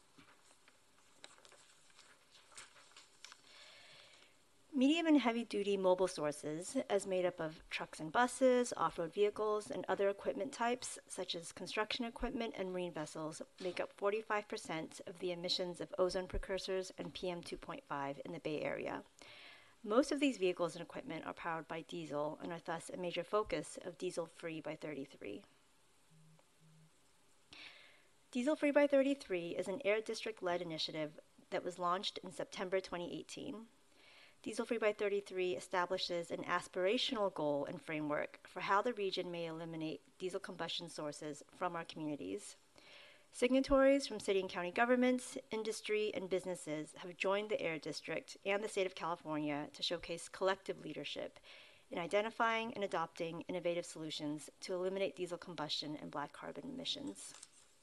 Medium and heavy-duty mobile sources, as made up of trucks and buses, off-road vehicles, and other equipment types, such as construction equipment and marine vessels, make up 45% of the emissions of ozone precursors and PM 2.5 in the Bay Area. Most of these vehicles and equipment are powered by diesel and are thus a major focus of Diesel Free by 33. Diesel Free by 33 is an Air District-led initiative that was launched in September 2018. Diesel Free by 33 establishes an aspirational goal and framework for how the region may eliminate diesel combustion sources from our communities. Signatories from city and county governments, industry, and businesses have joined the Air District and the state of California to showcase collective leadership in identifying and adopting innovative solutions to eliminate diesel combustion and black carbon emissions.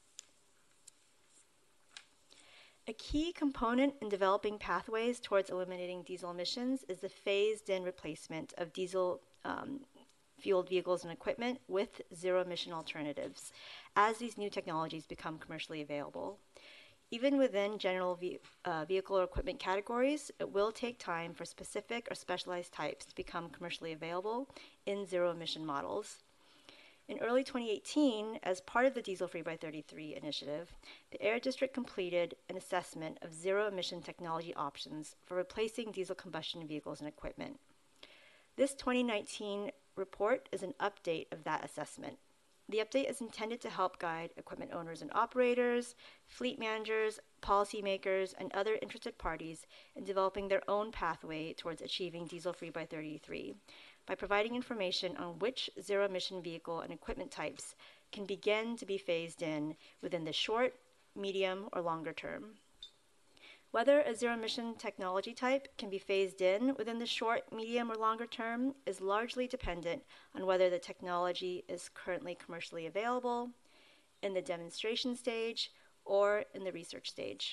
A key component in developing pathways towards eliminating diesel emissions is the phased-in replacement of diesel-fueled vehicles and equipment with zero-emission alternatives as these new technologies become commercially available. Even within general vehicle or equipment categories, it will take time for specific or specialized types to become commercially available in zero-emission models. In early 2018, as part of the Diesel Free by 33 initiative, the Air District completed an assessment of zero-emission technology options for replacing diesel combustion vehicles and equipment. This 2019 report is an update of that assessment. The update is intended to help guide equipment owners and operators, fleet managers, policymakers, and other interested parties in developing their own pathway towards achieving Diesel Free by 33 by providing information on which zero-emission vehicle and equipment types can begin to be phased in within the short, medium, or longer term. Whether a zero-emission technology type can be phased in within the short, medium, or longer term is largely dependent on whether the technology is currently commercially available, in the demonstration stage, or in the research stage.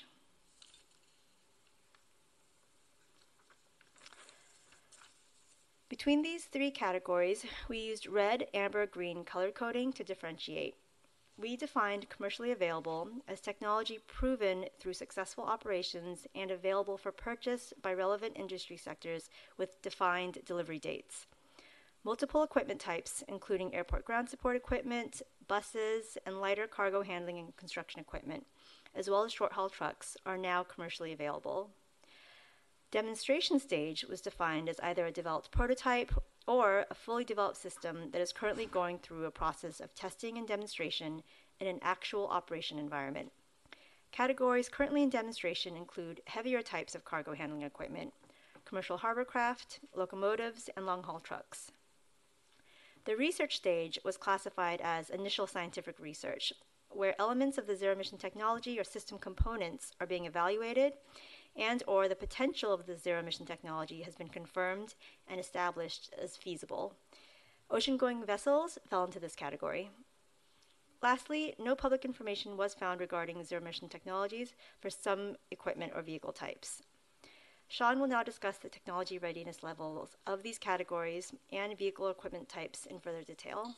Between these three categories, we used red, amber, green color coding to differentiate. We defined commercially available as technology proven through successful operations and available for purchase by relevant industry sectors with defined delivery dates. Multiple equipment types, including airport ground support equipment, buses, and lighter cargo handling and construction equipment, as well as short-haul trucks, are now commercially available. Demonstration stage was defined as either a developed prototype or a fully developed system that is currently going through a process of testing and demonstration in an actual operation environment. Categories currently in demonstration include heavier types of cargo handling equipment, commercial hovercraft, locomotives, and long-haul trucks. The research stage was classified as initial scientific research, where elements of the zero-emission technology or system components are being evaluated and or the potential of the zero-emission technology has been confirmed and established as feasible. Ocean-going vessels fell into this category. Lastly, no public information was found regarding zero-emission technologies for some equipment or vehicle types. Sean will now discuss the technology readiness levels of these categories and vehicle equipment types in further detail.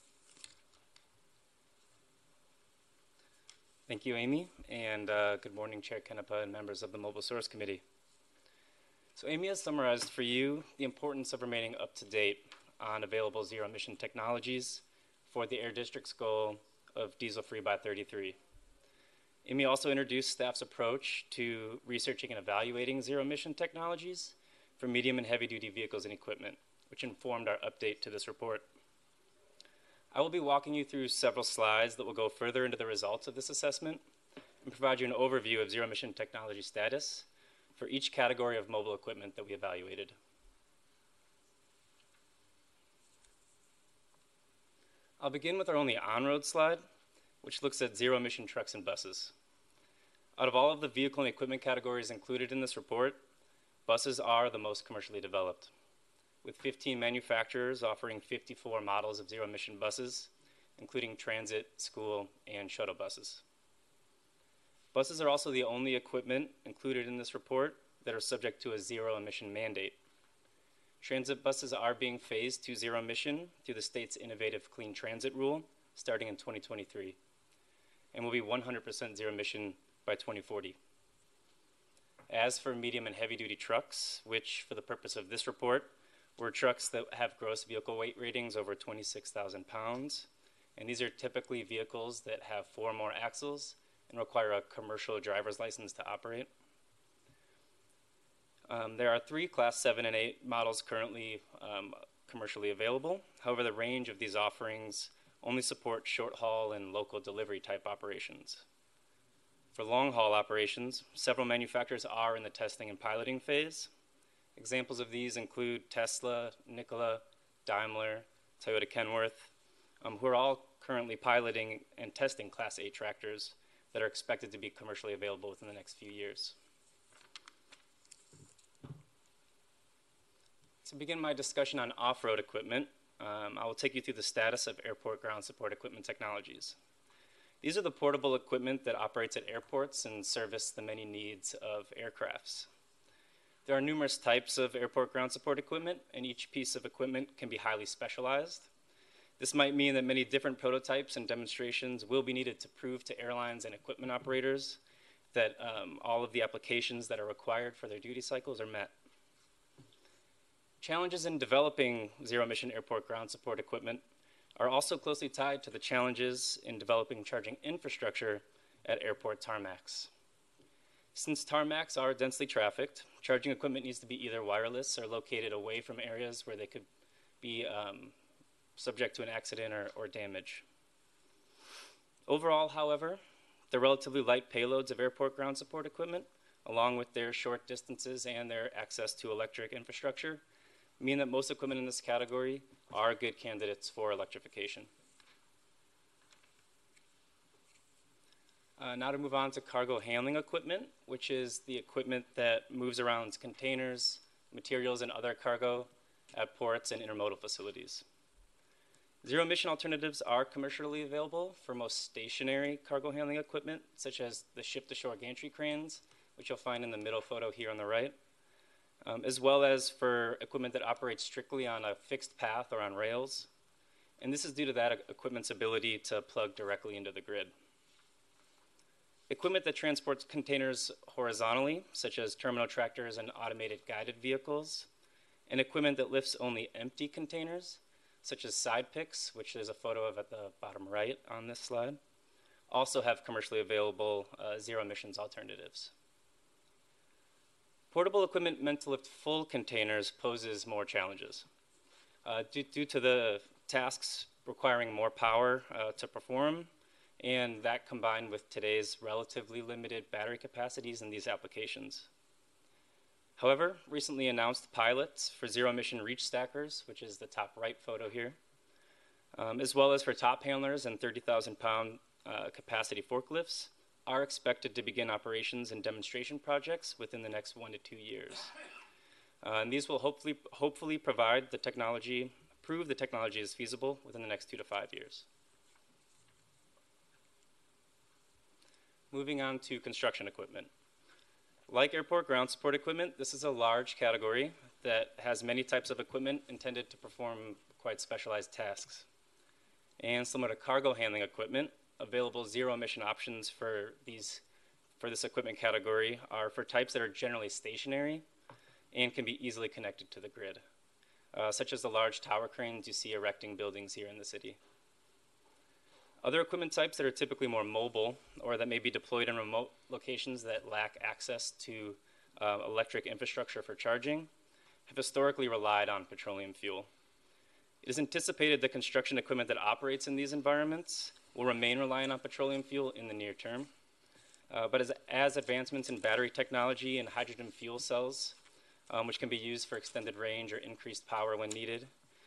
Thank you, Amy, and good morning, Chair Canepa and members of the Mobile Source Committee. So Amy has summarized for you the importance of remaining up to date on available zero-emission technologies for the Air District's goal of Diesel Free by 33. Amy also introduced staff's approach to researching and evaluating zero-emission technologies for medium and heavy-duty vehicles and equipment, which informed our update to this report. I will be walking you through several slides that will go further into the results of this assessment and provide you an overview of zero-emission technology status for each category of mobile equipment that we evaluated. I'll begin with our only on-road slide, which looks at zero-emission trucks and buses. Out of all of the vehicle and equipment categories included in this report, buses are the most commercially developed, with 15 manufacturers offering 54 models of zero-emission buses, including transit, school, and shuttle buses. Buses are also the only equipment included in this report that are subject to a zero-emission mandate. Transit buses are being phased to zero-emission through the state's innovative Clean Transit Rule starting in 2023, and will be 100% zero-emission by 2040. As for medium and heavy-duty trucks, which for the purpose of this report were trucks that have gross vehicle weight ratings over 26,000 pounds. And these are typically vehicles that have 4 or more axles and require a commercial driver's license to operate. There are 3 Class 7 and 8 models currently commercially available. However, the range of these offerings only support short-haul and local delivery type operations. For long-haul operations, several manufacturers are in the testing and piloting phase. Examples of these include Tesla, Nikola, Daimler, Toyota Kenworth, who are all currently piloting and testing Class 8 tractors that are expected to be commercially available within the next few years. To begin my discussion on off-road equipment, I will take you through the status of airport ground support equipment technologies. These are the portable equipment that operates at airports and service the many needs of aircrafts. There are numerous types of airport ground support equipment, and each piece of equipment can be highly specialized. This might mean that many different prototypes and demonstrations will be needed to prove to airlines and equipment operators that all of the applications that are required for their duty cycles are met. Challenges in developing zero-emission airport ground support equipment are also closely tied to the challenges in developing charging infrastructure at airport tarmacs. Since tarmacs are densely trafficked, charging equipment needs to be either wireless or located away from areas where they could be subject to an accident or damage. Overall, however, the relatively light payloads of airport ground support equipment, along with their short distances and their access to electric infrastructure, mean that most equipment in this category are good candidates for electrification. Now to move on to cargo handling equipment, which is the equipment that moves around containers, materials, and other cargo at ports and intermodal facilities. Zero-emission alternatives are commercially available for most stationary cargo handling equipment, such as the ship-to-shore gantry cranes, which you'll find in the middle photo here on the right, as well as for equipment that operates strictly on a fixed path or on rails. And this is due to that equipment's ability to plug directly into the grid. Equipment that transports containers horizontally, such as terminal tractors and automated guided vehicles, and equipment that lifts only empty containers, such as side picks, which there's a photo of at the bottom right on this slide, also have commercially available zero-emissions alternatives. Portable equipment meant to lift full containers poses more challenges. Due to the tasks requiring more power to perform, and that combined with today's relatively limited battery capacities in these applications. However, recently announced pilots for zero-emission reach stackers, which is the top right photo here, as well as for top handlers and 30,000-pound capacity forklifts, are expected to begin operations and demonstration projects within the next 1 to 2 years. And these will hopefully provide the technology, prove the technology is feasible within the next 2 to 5 years. Moving on to construction equipment. Like airport ground support equipment, this is a large category that has many types of equipment intended to perform quite specialized tasks. And similar to cargo handling equipment, available zero-emission options for this equipment category are for types that are generally stationary and can be easily connected to the grid, such as the large tower cranes you see erecting buildings here in the city. Other equipment types that are typically more mobile or that may be deployed in remote locations that lack access to electric infrastructure for charging have historically relied on petroleum fuel. It is anticipated that construction equipment that operates in these environments will remain reliant on petroleum fuel in the near term. But as advancements in battery technology and hydrogen fuel cells, which can be used for extended range or increased power when needed,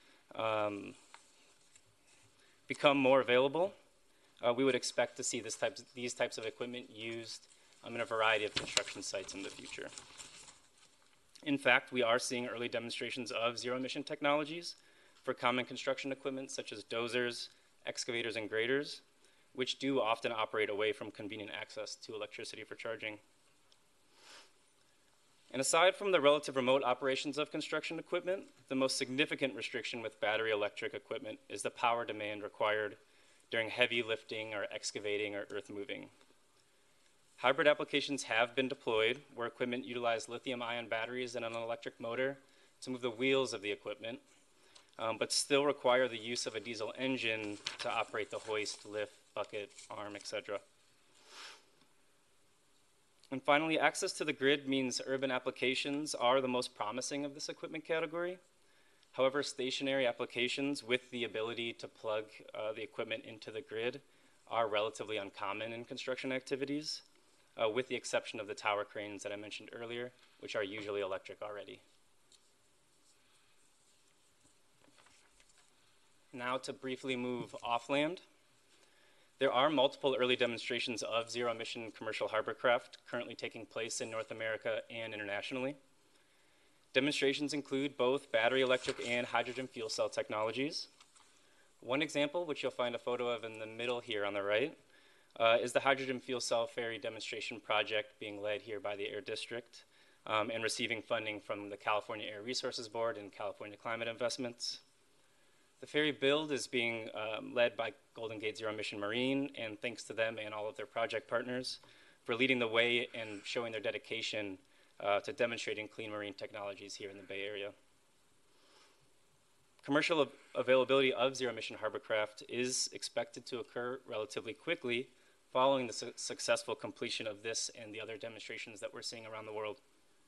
become more available, we would expect to see these types of equipment used in a variety of construction sites in the future. In fact, we are seeing early demonstrations of zero-emission technologies for common construction equipment such as dozers, excavators, and graders, which do often operate away from convenient access to electricity for charging. And aside from the relative remote operations of construction equipment, the most significant restriction with battery electric equipment is the power demand required during heavy lifting or excavating or earth moving. Hybrid applications have been deployed where equipment utilize lithium-ion batteries and an electric motor to move the wheels of the equipment, but still require the use of a diesel engine to operate the hoist, lift, bucket, arm, etc. And finally, access to the grid means urban applications are the most promising of this equipment category. However, stationary applications with the ability to plug the equipment into the grid are relatively uncommon in construction activities, with the exception of the tower cranes that I mentioned earlier, which are usually electric already. Now to briefly move off-land. There are multiple early demonstrations of zero-emission commercial harbor craft currently taking place in North America and internationally. Demonstrations include both battery electric and hydrogen fuel cell technologies. One example, which you'll find a photo of in the middle here on the right, is the hydrogen fuel cell ferry demonstration project being led here by the Air District and receiving funding from the California Air Resources Board and California Climate Investments. The ferry build is being led by Golden Gate Zero Emission Marine, and thanks to them and all of their project partners, for leading the way and showing their dedication to demonstrating clean marine technologies here in the Bay Area. Commercial availability of zero-emission hovercraft is expected to occur relatively quickly following the successful completion of this and the other demonstrations that we're seeing around the world.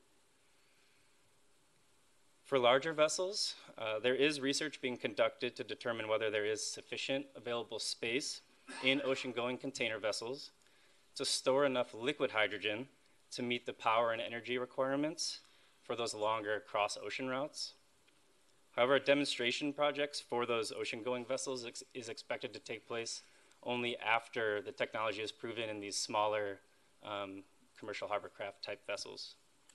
For larger vessels, there is research being conducted to determine whether there is sufficient available space in ocean-going container vessels to store enough liquid hydrogen to meet the power and energy requirements for those longer cross-ocean routes. However, demonstration projects for those ocean-going vessels is expected to take place only after the technology is proven in these smaller commercial hovercraft type vessels.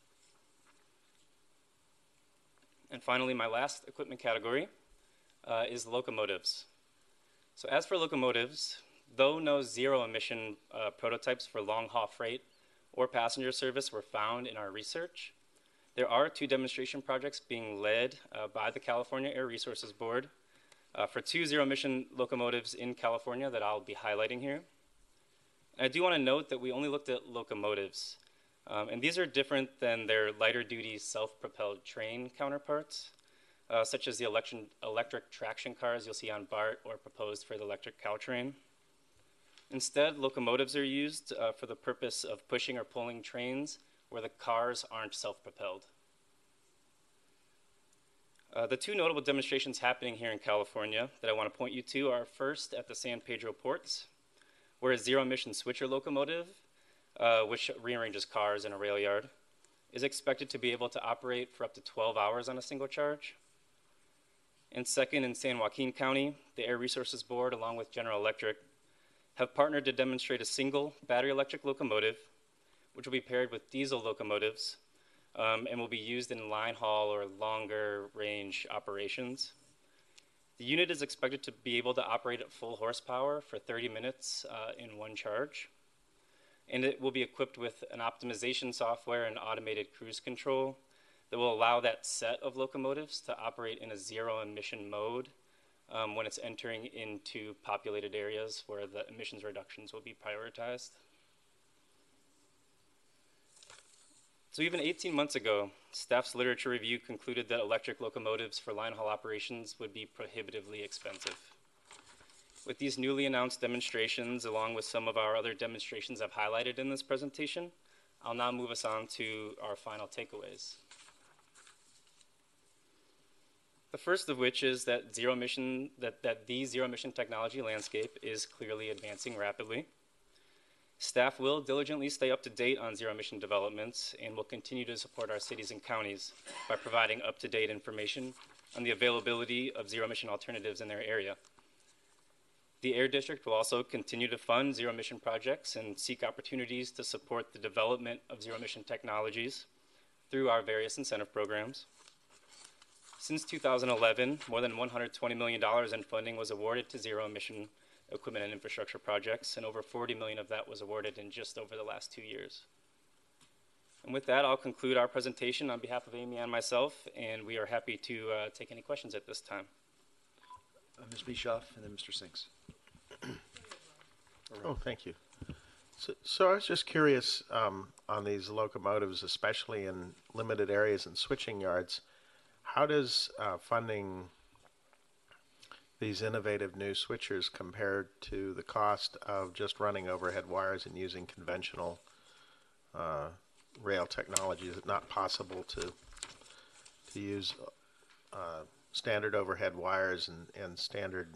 And finally, my last equipment category is locomotives. So as for locomotives, though no zero-emission prototypes for long-haul freight or passenger service were found in our research, there are 2 demonstration projects being led by the California Air Resources Board for 2 zero-emission locomotives in California that I'll be highlighting here. And I do want to note that we only looked at locomotives, and these are different than their lighter-duty self-propelled train counterparts, such as the electric traction cars you'll see on BART or proposed for the electric Caltrain. Instead, locomotives are used for the purpose of pushing or pulling trains where the cars aren't self-propelled. The 2 notable demonstrations happening here in California that I want to point you to are first at the San Pedro ports, where a zero-emission switcher locomotive, which rearranges cars in a rail yard, is expected to be able to operate for up to 12 hours on a single charge. And second, in San Joaquin County, the Air Resources Board, along with General Electric, have partnered to demonstrate a single battery electric locomotive, which will be paired with diesel locomotives and will be used in line haul or longer range operations. The unit is expected to be able to operate at full horsepower for 30 minutes in one charge. And it will be equipped with an optimization software and automated cruise control that will allow that set of locomotives to operate in a zero-emission mode when it's entering into populated areas where the emissions reductions will be prioritized. So even 18 months ago, staff's literature review concluded that electric locomotives for line haul operations would be prohibitively expensive. With these newly announced demonstrations, along with some of our other demonstrations I've highlighted in this presentation, I'll now move us on to our final takeaways. The first of which is that the zero-emission technology landscape is clearly advancing rapidly. Staff will diligently stay up to date on zero-emission developments and will continue to support our cities and counties by providing up-to-date information on the availability of zero-emission alternatives in their area. The Air District will also continue to fund zero-emission projects and seek opportunities to support the development of zero-emission technologies through our various incentive programs. Since 2011, more than $120 million in funding was awarded to zero-emission equipment and infrastructure projects, and over $40 million of that was awarded in just over the last 2 years. And with that, I'll conclude our presentation on behalf of Amy and myself, and we are happy to take any questions at this time. Ms. Bischoff and then Mr. Sinks. Oh, thank you. So I was just curious on these locomotives, especially in limited areas and switching yards, how does funding these innovative new switchers compared to the cost of just running overhead wires and using conventional rail technology? Is it not possible to use standard overhead wires and standard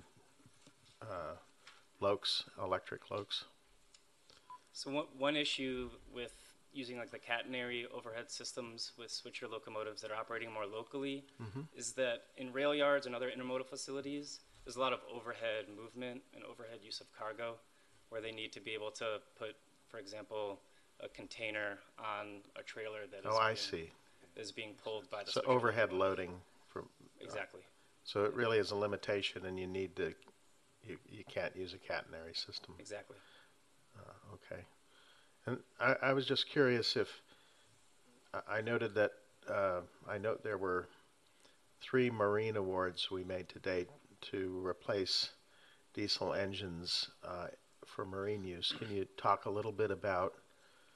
lokes, electric lokes? So one issue with using like the catenary overhead systems with switcher locomotives that are operating more locally is that in rail yards and other intermodal facilities, there's a lot of overhead movement and overhead use of cargo where they need to be able to put, for example, a container on a trailer that is being pulled by the So overhead loading. Exactly. So it really is a limitation, and you can't use a catenary system. Exactly. Okay. And I was just curious if I noted that there were 3 marine awards we made to date to replace diesel engines for marine use. Can you talk a little bit about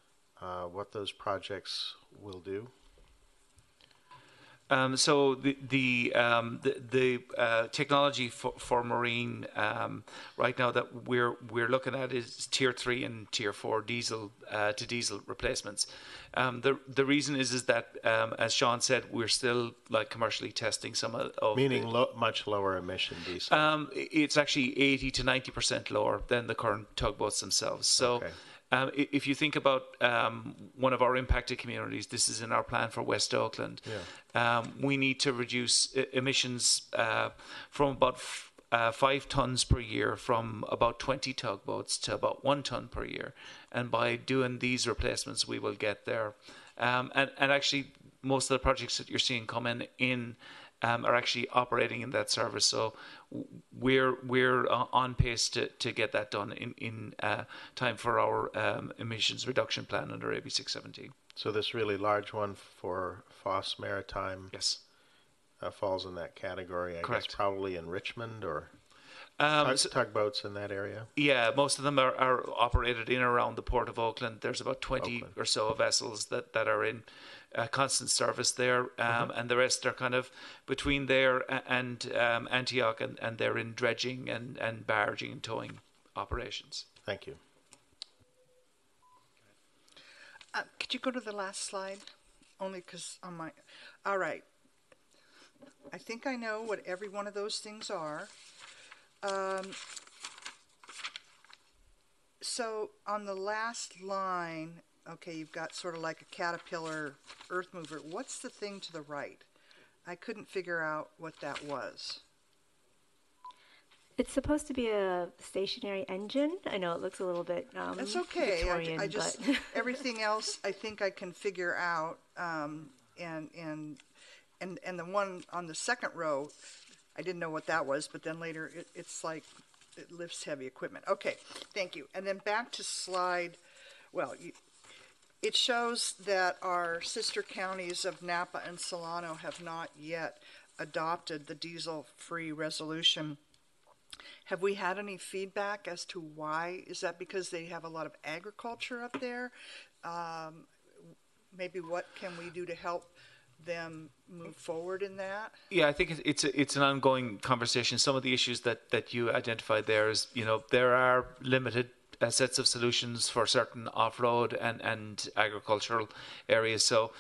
what those projects will do? So the technology for marine right now that we're looking at is tier 3 and tier 4 diesel to diesel replacements. The reason is that as Sean said, we're still like commercially testing some of Meaning much lower emission diesel. It's actually 80 to 90% lower than the current tugboats themselves. So. Okay. If you think about one of our impacted communities, this is in our plan for West Oakland. Yeah. We need to reduce emissions from about 5 tons per year from about 20 tugboats to about 1 ton per year. And by doing these replacements, we will get there. And actually, most of the projects that you're seeing come in are actually operating in that service. So we're on pace to get that done in time for our emissions reduction plan under AB 617. So this really large one for Foss Maritime, yes, falls in that category. I Correct. guess probably in Richmond or So- tugboats in that area. Yeah, most of them are operated in and around the Port of Oakland. There's about 20 or so vessels that are in constant service there, and the rest are kind of between there and Antioch, and they're in dredging and barging and towing operations. Thank you. Could you go to the last slide? Only because on my... All right. I think I know what every one of those things are. So on the last line, okay, you've got sort of like a caterpillar earth mover. What's the thing to the right? I couldn't figure out what that was. It's supposed to be a stationary engine. I know it looks a little bit That's okay. Victorian, I just but everything else I think I can figure out. And the one on the second row, I didn't know what that was, but then later it's like it lifts heavy equipment. Okay, thank you. And then back to slide. Well, it shows that our sister counties of Napa and Solano have not yet adopted the diesel-free resolution. Have we had any feedback as to why? Is that because they have a lot of agriculture up there? Maybe what can we do to help them move forward in that? Yeah, I think it's an ongoing conversation. Some of the issues that you identified there is, there are limited sets of solutions for certain off-road and agricultural areas. So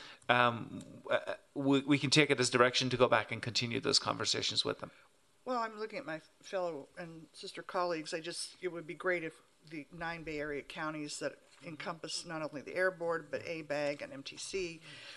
we can take it as direction to go back and continue those conversations with them. Well, I'm looking at my fellow and sister colleagues. It would be great if the 9 Bay Area counties that encompass not only the Air Board, but ABAG and MTC,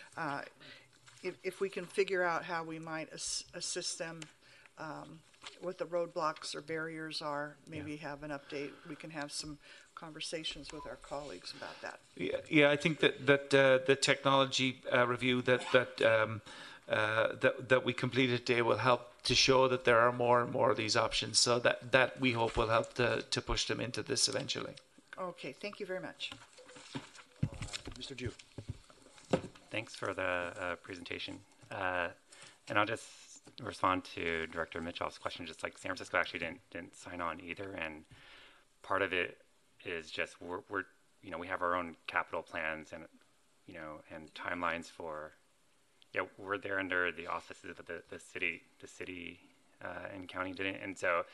if we can figure out how we might assist them, what the roadblocks or barriers are, maybe have an update. We can have some conversations with our colleagues about that. Yeah, I think that the technology review that we completed today will help to show that there are more and more of these options. So that we hope will help to push them into this eventually. Okay, thank you very much. Mr. Jew. Thanks for the presentation. And I'll just respond to Director Mitchell's question. Just like San Francisco actually didn't sign on either, and part of it is just we're we have our own capital plans and and timelines for. Yeah, we're there under the auspices of the city and county didn't, and so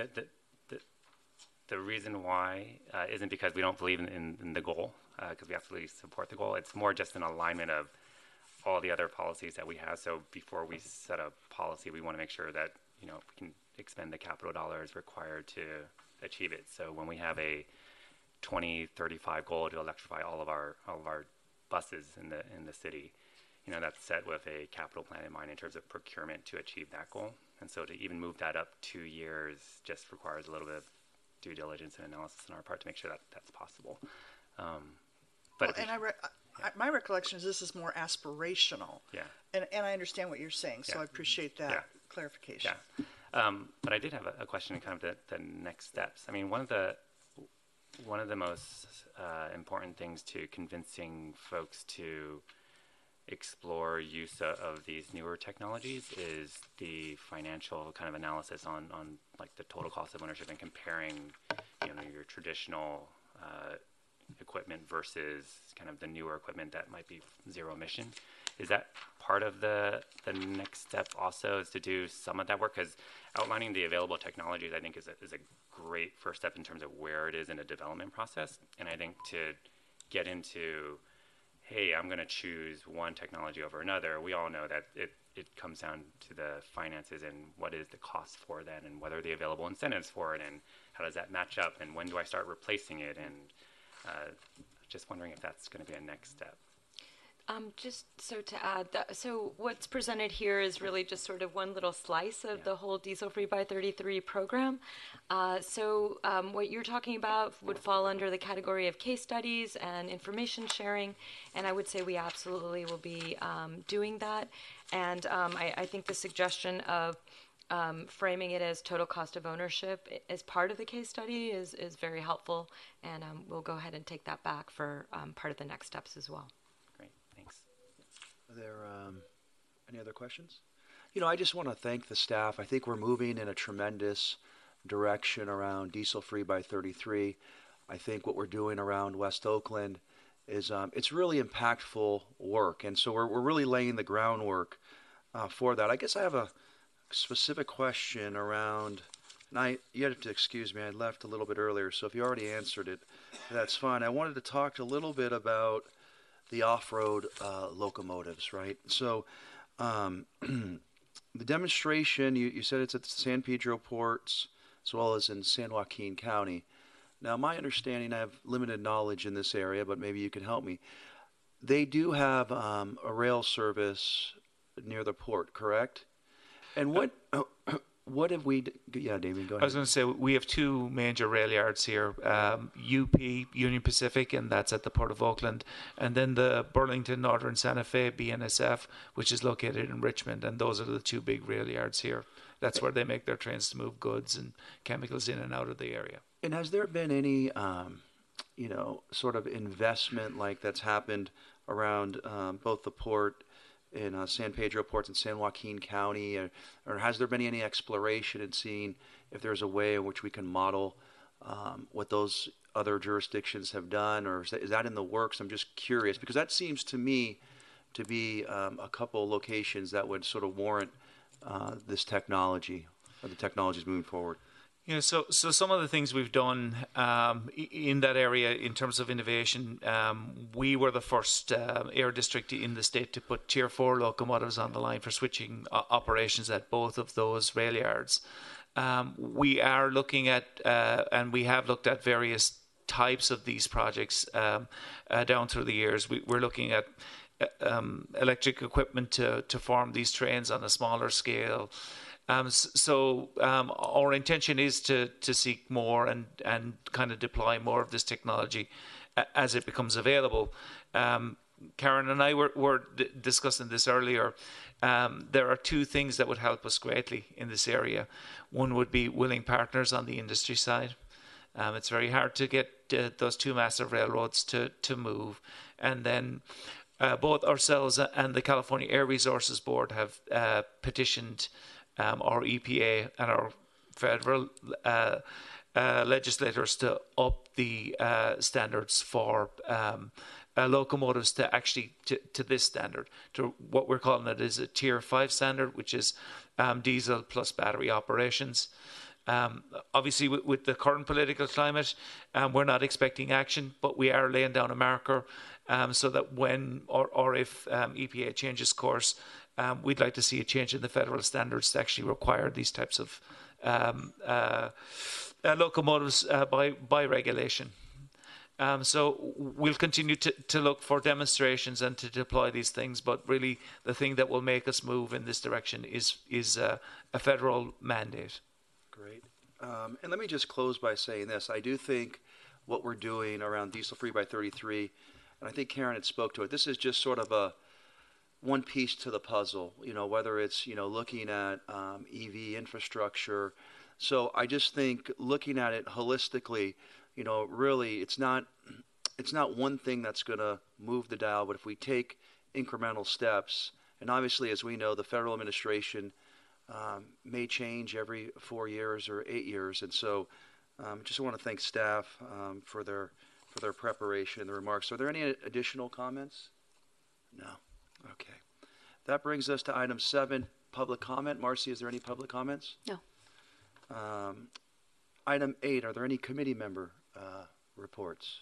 the reason why isn't because we don't believe in the goal, because we absolutely support the goal. It's more just an alignment of all the other policies that we have. So before we set a policy, we want to make sure that we can expend the capital dollars required to achieve it. So when we have a 2035 goal to electrify all of our buses in the city, that's set with a capital plan in mind in terms of procurement to achieve that goal. And so to even move that up 2 years just requires a little bit of due diligence and analysis on our part to make sure that that's possible. My recollection is this is more aspirational. Yeah. And I understand what you're saying, so I appreciate that clarification. Yeah. But I did have a question in kind of the next steps. I mean, one of the most important things to convincing folks to explore use of these newer technologies is the financial kind of analysis on like the total cost of ownership and comparing your traditional equipment versus kind of the newer equipment that might be zero emission. Is that part of the next step also, is to do some of that work? Because outlining the available technologies, I think, is a great first step in terms of where it is in a development process. And I think to get into, hey, I'm going to choose one technology over another, we all know that it comes down to the finances and what is the cost for that and what are the available incentives for it and how does that match up and when do I start replacing it, and just wondering if that's going to be a next step. Just so to add, so what's presented here is really just sort of one little slice of the whole Diesel Free by 33 program. What you're talking about would fall under the category of case studies and information sharing, and I would say we absolutely will be doing that. And I think the suggestion of framing it as total cost of ownership as part of the case study is very helpful, and we'll go ahead and take that back for part of the next steps as well. Are there any other questions? I just want to thank the staff. I think we're moving in a tremendous direction around Diesel Free by 33. I think what we're doing around West Oakland is it's really impactful work, and so we're really laying the groundwork for that. I guess I have a specific question around, and you have to excuse me, I left a little bit earlier, so if you already answered it, that's fine. I wanted to talk a little bit about the off-road locomotives, right? So the demonstration, you said it's at the San Pedro ports as well as in San Joaquin County. Now, my understanding, I have limited knowledge in this area, but maybe you can help me. They do have a rail service near the port, correct? And what have we... Yeah, Damien, go ahead. I was going to say, we have two major rail yards here, UP, Union Pacific, and that's at the Port of Oakland, and then the Burlington Northern Santa Fe, BNSF, which is located in Richmond, and those are the two big rail yards here. That's where they make their trains to move goods and chemicals in and out of the area. And has there been any, sort of investment like that's happened around both the port in San Pedro ports in San Joaquin County, or has there been any exploration in seeing if there's a way in which we can model what those other jurisdictions have done, or is that in the works? I'm just curious, because that seems to me to be a couple locations that would sort of warrant this technology, or the technologies moving forward. So some of the things we've done in that area in terms of innovation, we were the first air district in the state to put Tier 4 locomotives on the line for switching operations at both of those rail yards. We are looking at, and we have looked at various types of these projects down through the years. We're looking at electric equipment to form these trains on a smaller scale. Our intention is to seek more and kind of deploy more of this technology as it becomes available. Karen and I were discussing this earlier. There are two things that would help us greatly in this area. One would be willing partners on the industry side. It's very hard to get those two massive railroads to move. And then both ourselves and the California Air Resources Board have petitioned our EPA and our federal legislators to up the standards for locomotives to actually to this standard, to what we're calling it is a Tier 5 standard, which is diesel plus battery operations. Obviously, with the current political climate, we're not expecting action, but we are laying down a marker so that when or if EPA changes course, we'd like to see a change in the federal standards to actually require these types of locomotives by regulation. So we'll continue to look for demonstrations and to deploy these things, but really the thing that will make us move in this direction is a federal mandate. Great. And let me just close by saying this. I do think what we're doing around Diesel Free by 33, and I think Karen had spoke to it, this is just sort of a one piece to the puzzle, whether it's, looking at EV infrastructure. So I just think looking at it holistically, really it's not one thing that's going to move the dial, but if we take incremental steps, and obviously, as we know, the federal administration may change every 4 years or 8 years. And so just want to thank staff for for their preparation and the remarks. Are there any additional comments? No. Okay. That brings us to item 7, public comment. Marcy, is there any public comments? No. Item 8, are there any committee member reports?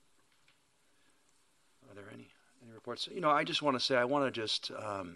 Are there any reports? You know, I just want to say, I want to just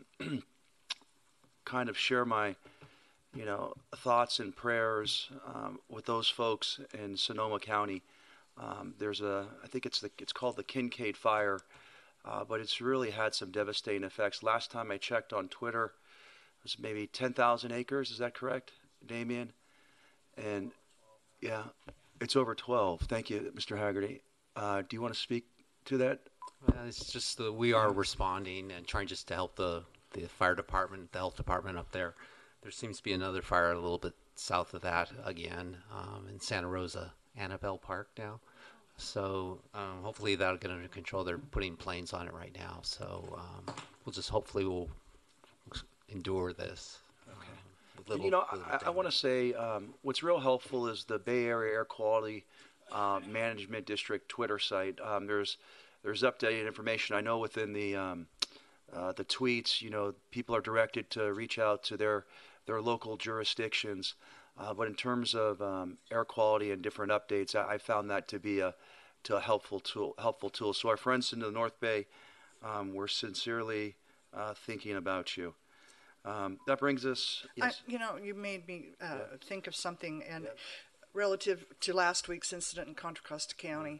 kind of share my, you know, thoughts and prayers with those folks in Sonoma County. There's I think it's called the Kincaid Fire, but it's really had some devastating effects. Last time I checked on Twitter, it was maybe 10,000 acres. Is that correct, Damien? And yeah, it's over 12. Thank you, Mr. Haggerty. Do you want to speak to that? It's just that we are responding and trying just to help the fire department, the health department up there. There seems to be another fire a little bit south of that again in Santa Rosa, Annabelle Park now. So hopefully that'll get under control. They're putting planes on it right now. So hopefully we'll endure this. And, you know, I want to say what's real helpful is the Bay Area Air Quality Management District Twitter site. There's updated information. I know within the tweets, you know, people are directed to reach out to their local jurisdictions. But in terms of air quality and different updates, I found that to be a helpful tool. So our friends in the North Bay, we're sincerely thinking about you. That brings us. Yes. You know, you made me think of something, and relative to last week's incident in Contra Costa County,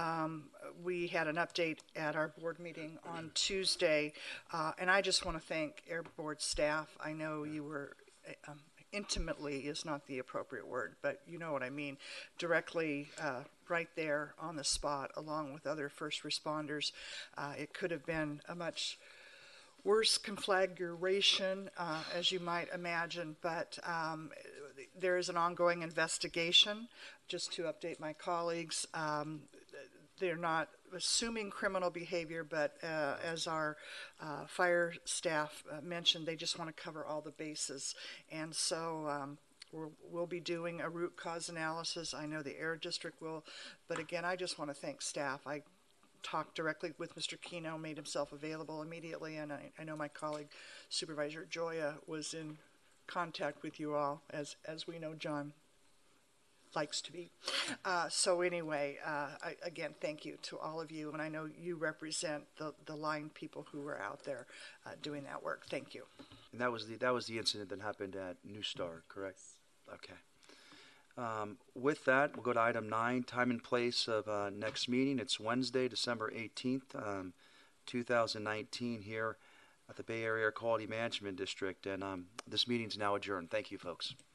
we had an update at our board meeting on Tuesday, and I just want to thank Air Board staff. I know you were intimately is not the appropriate word, but you know what I mean, directly right there on the spot along with other first responders. It could have been a much worse conflagration, as you might imagine, but there is an ongoing investigation. Just to update my colleagues, they're not assuming criminal behavior, but as our fire staff mentioned, they just want to cover all the bases. And so we'll be doing a root cause analysis. I know the Air District will, but again, I just want to thank staff. I talked directly with Mr. Keno, made himself available immediately, and I know my colleague Supervisor Joya was in contact with you all, as we know John likes to be. So anyway, again, thank you to all of you, and I know you represent the line people who were out there doing that work. Thank you. And that was the incident that happened at New Star, correct? Okay. With that, we'll go to item 9, time and place of next meeting. It's Wednesday, December 18th, 2019 here at the Bay Area Air Quality Management District. And this meeting's now adjourned. Thank you, folks.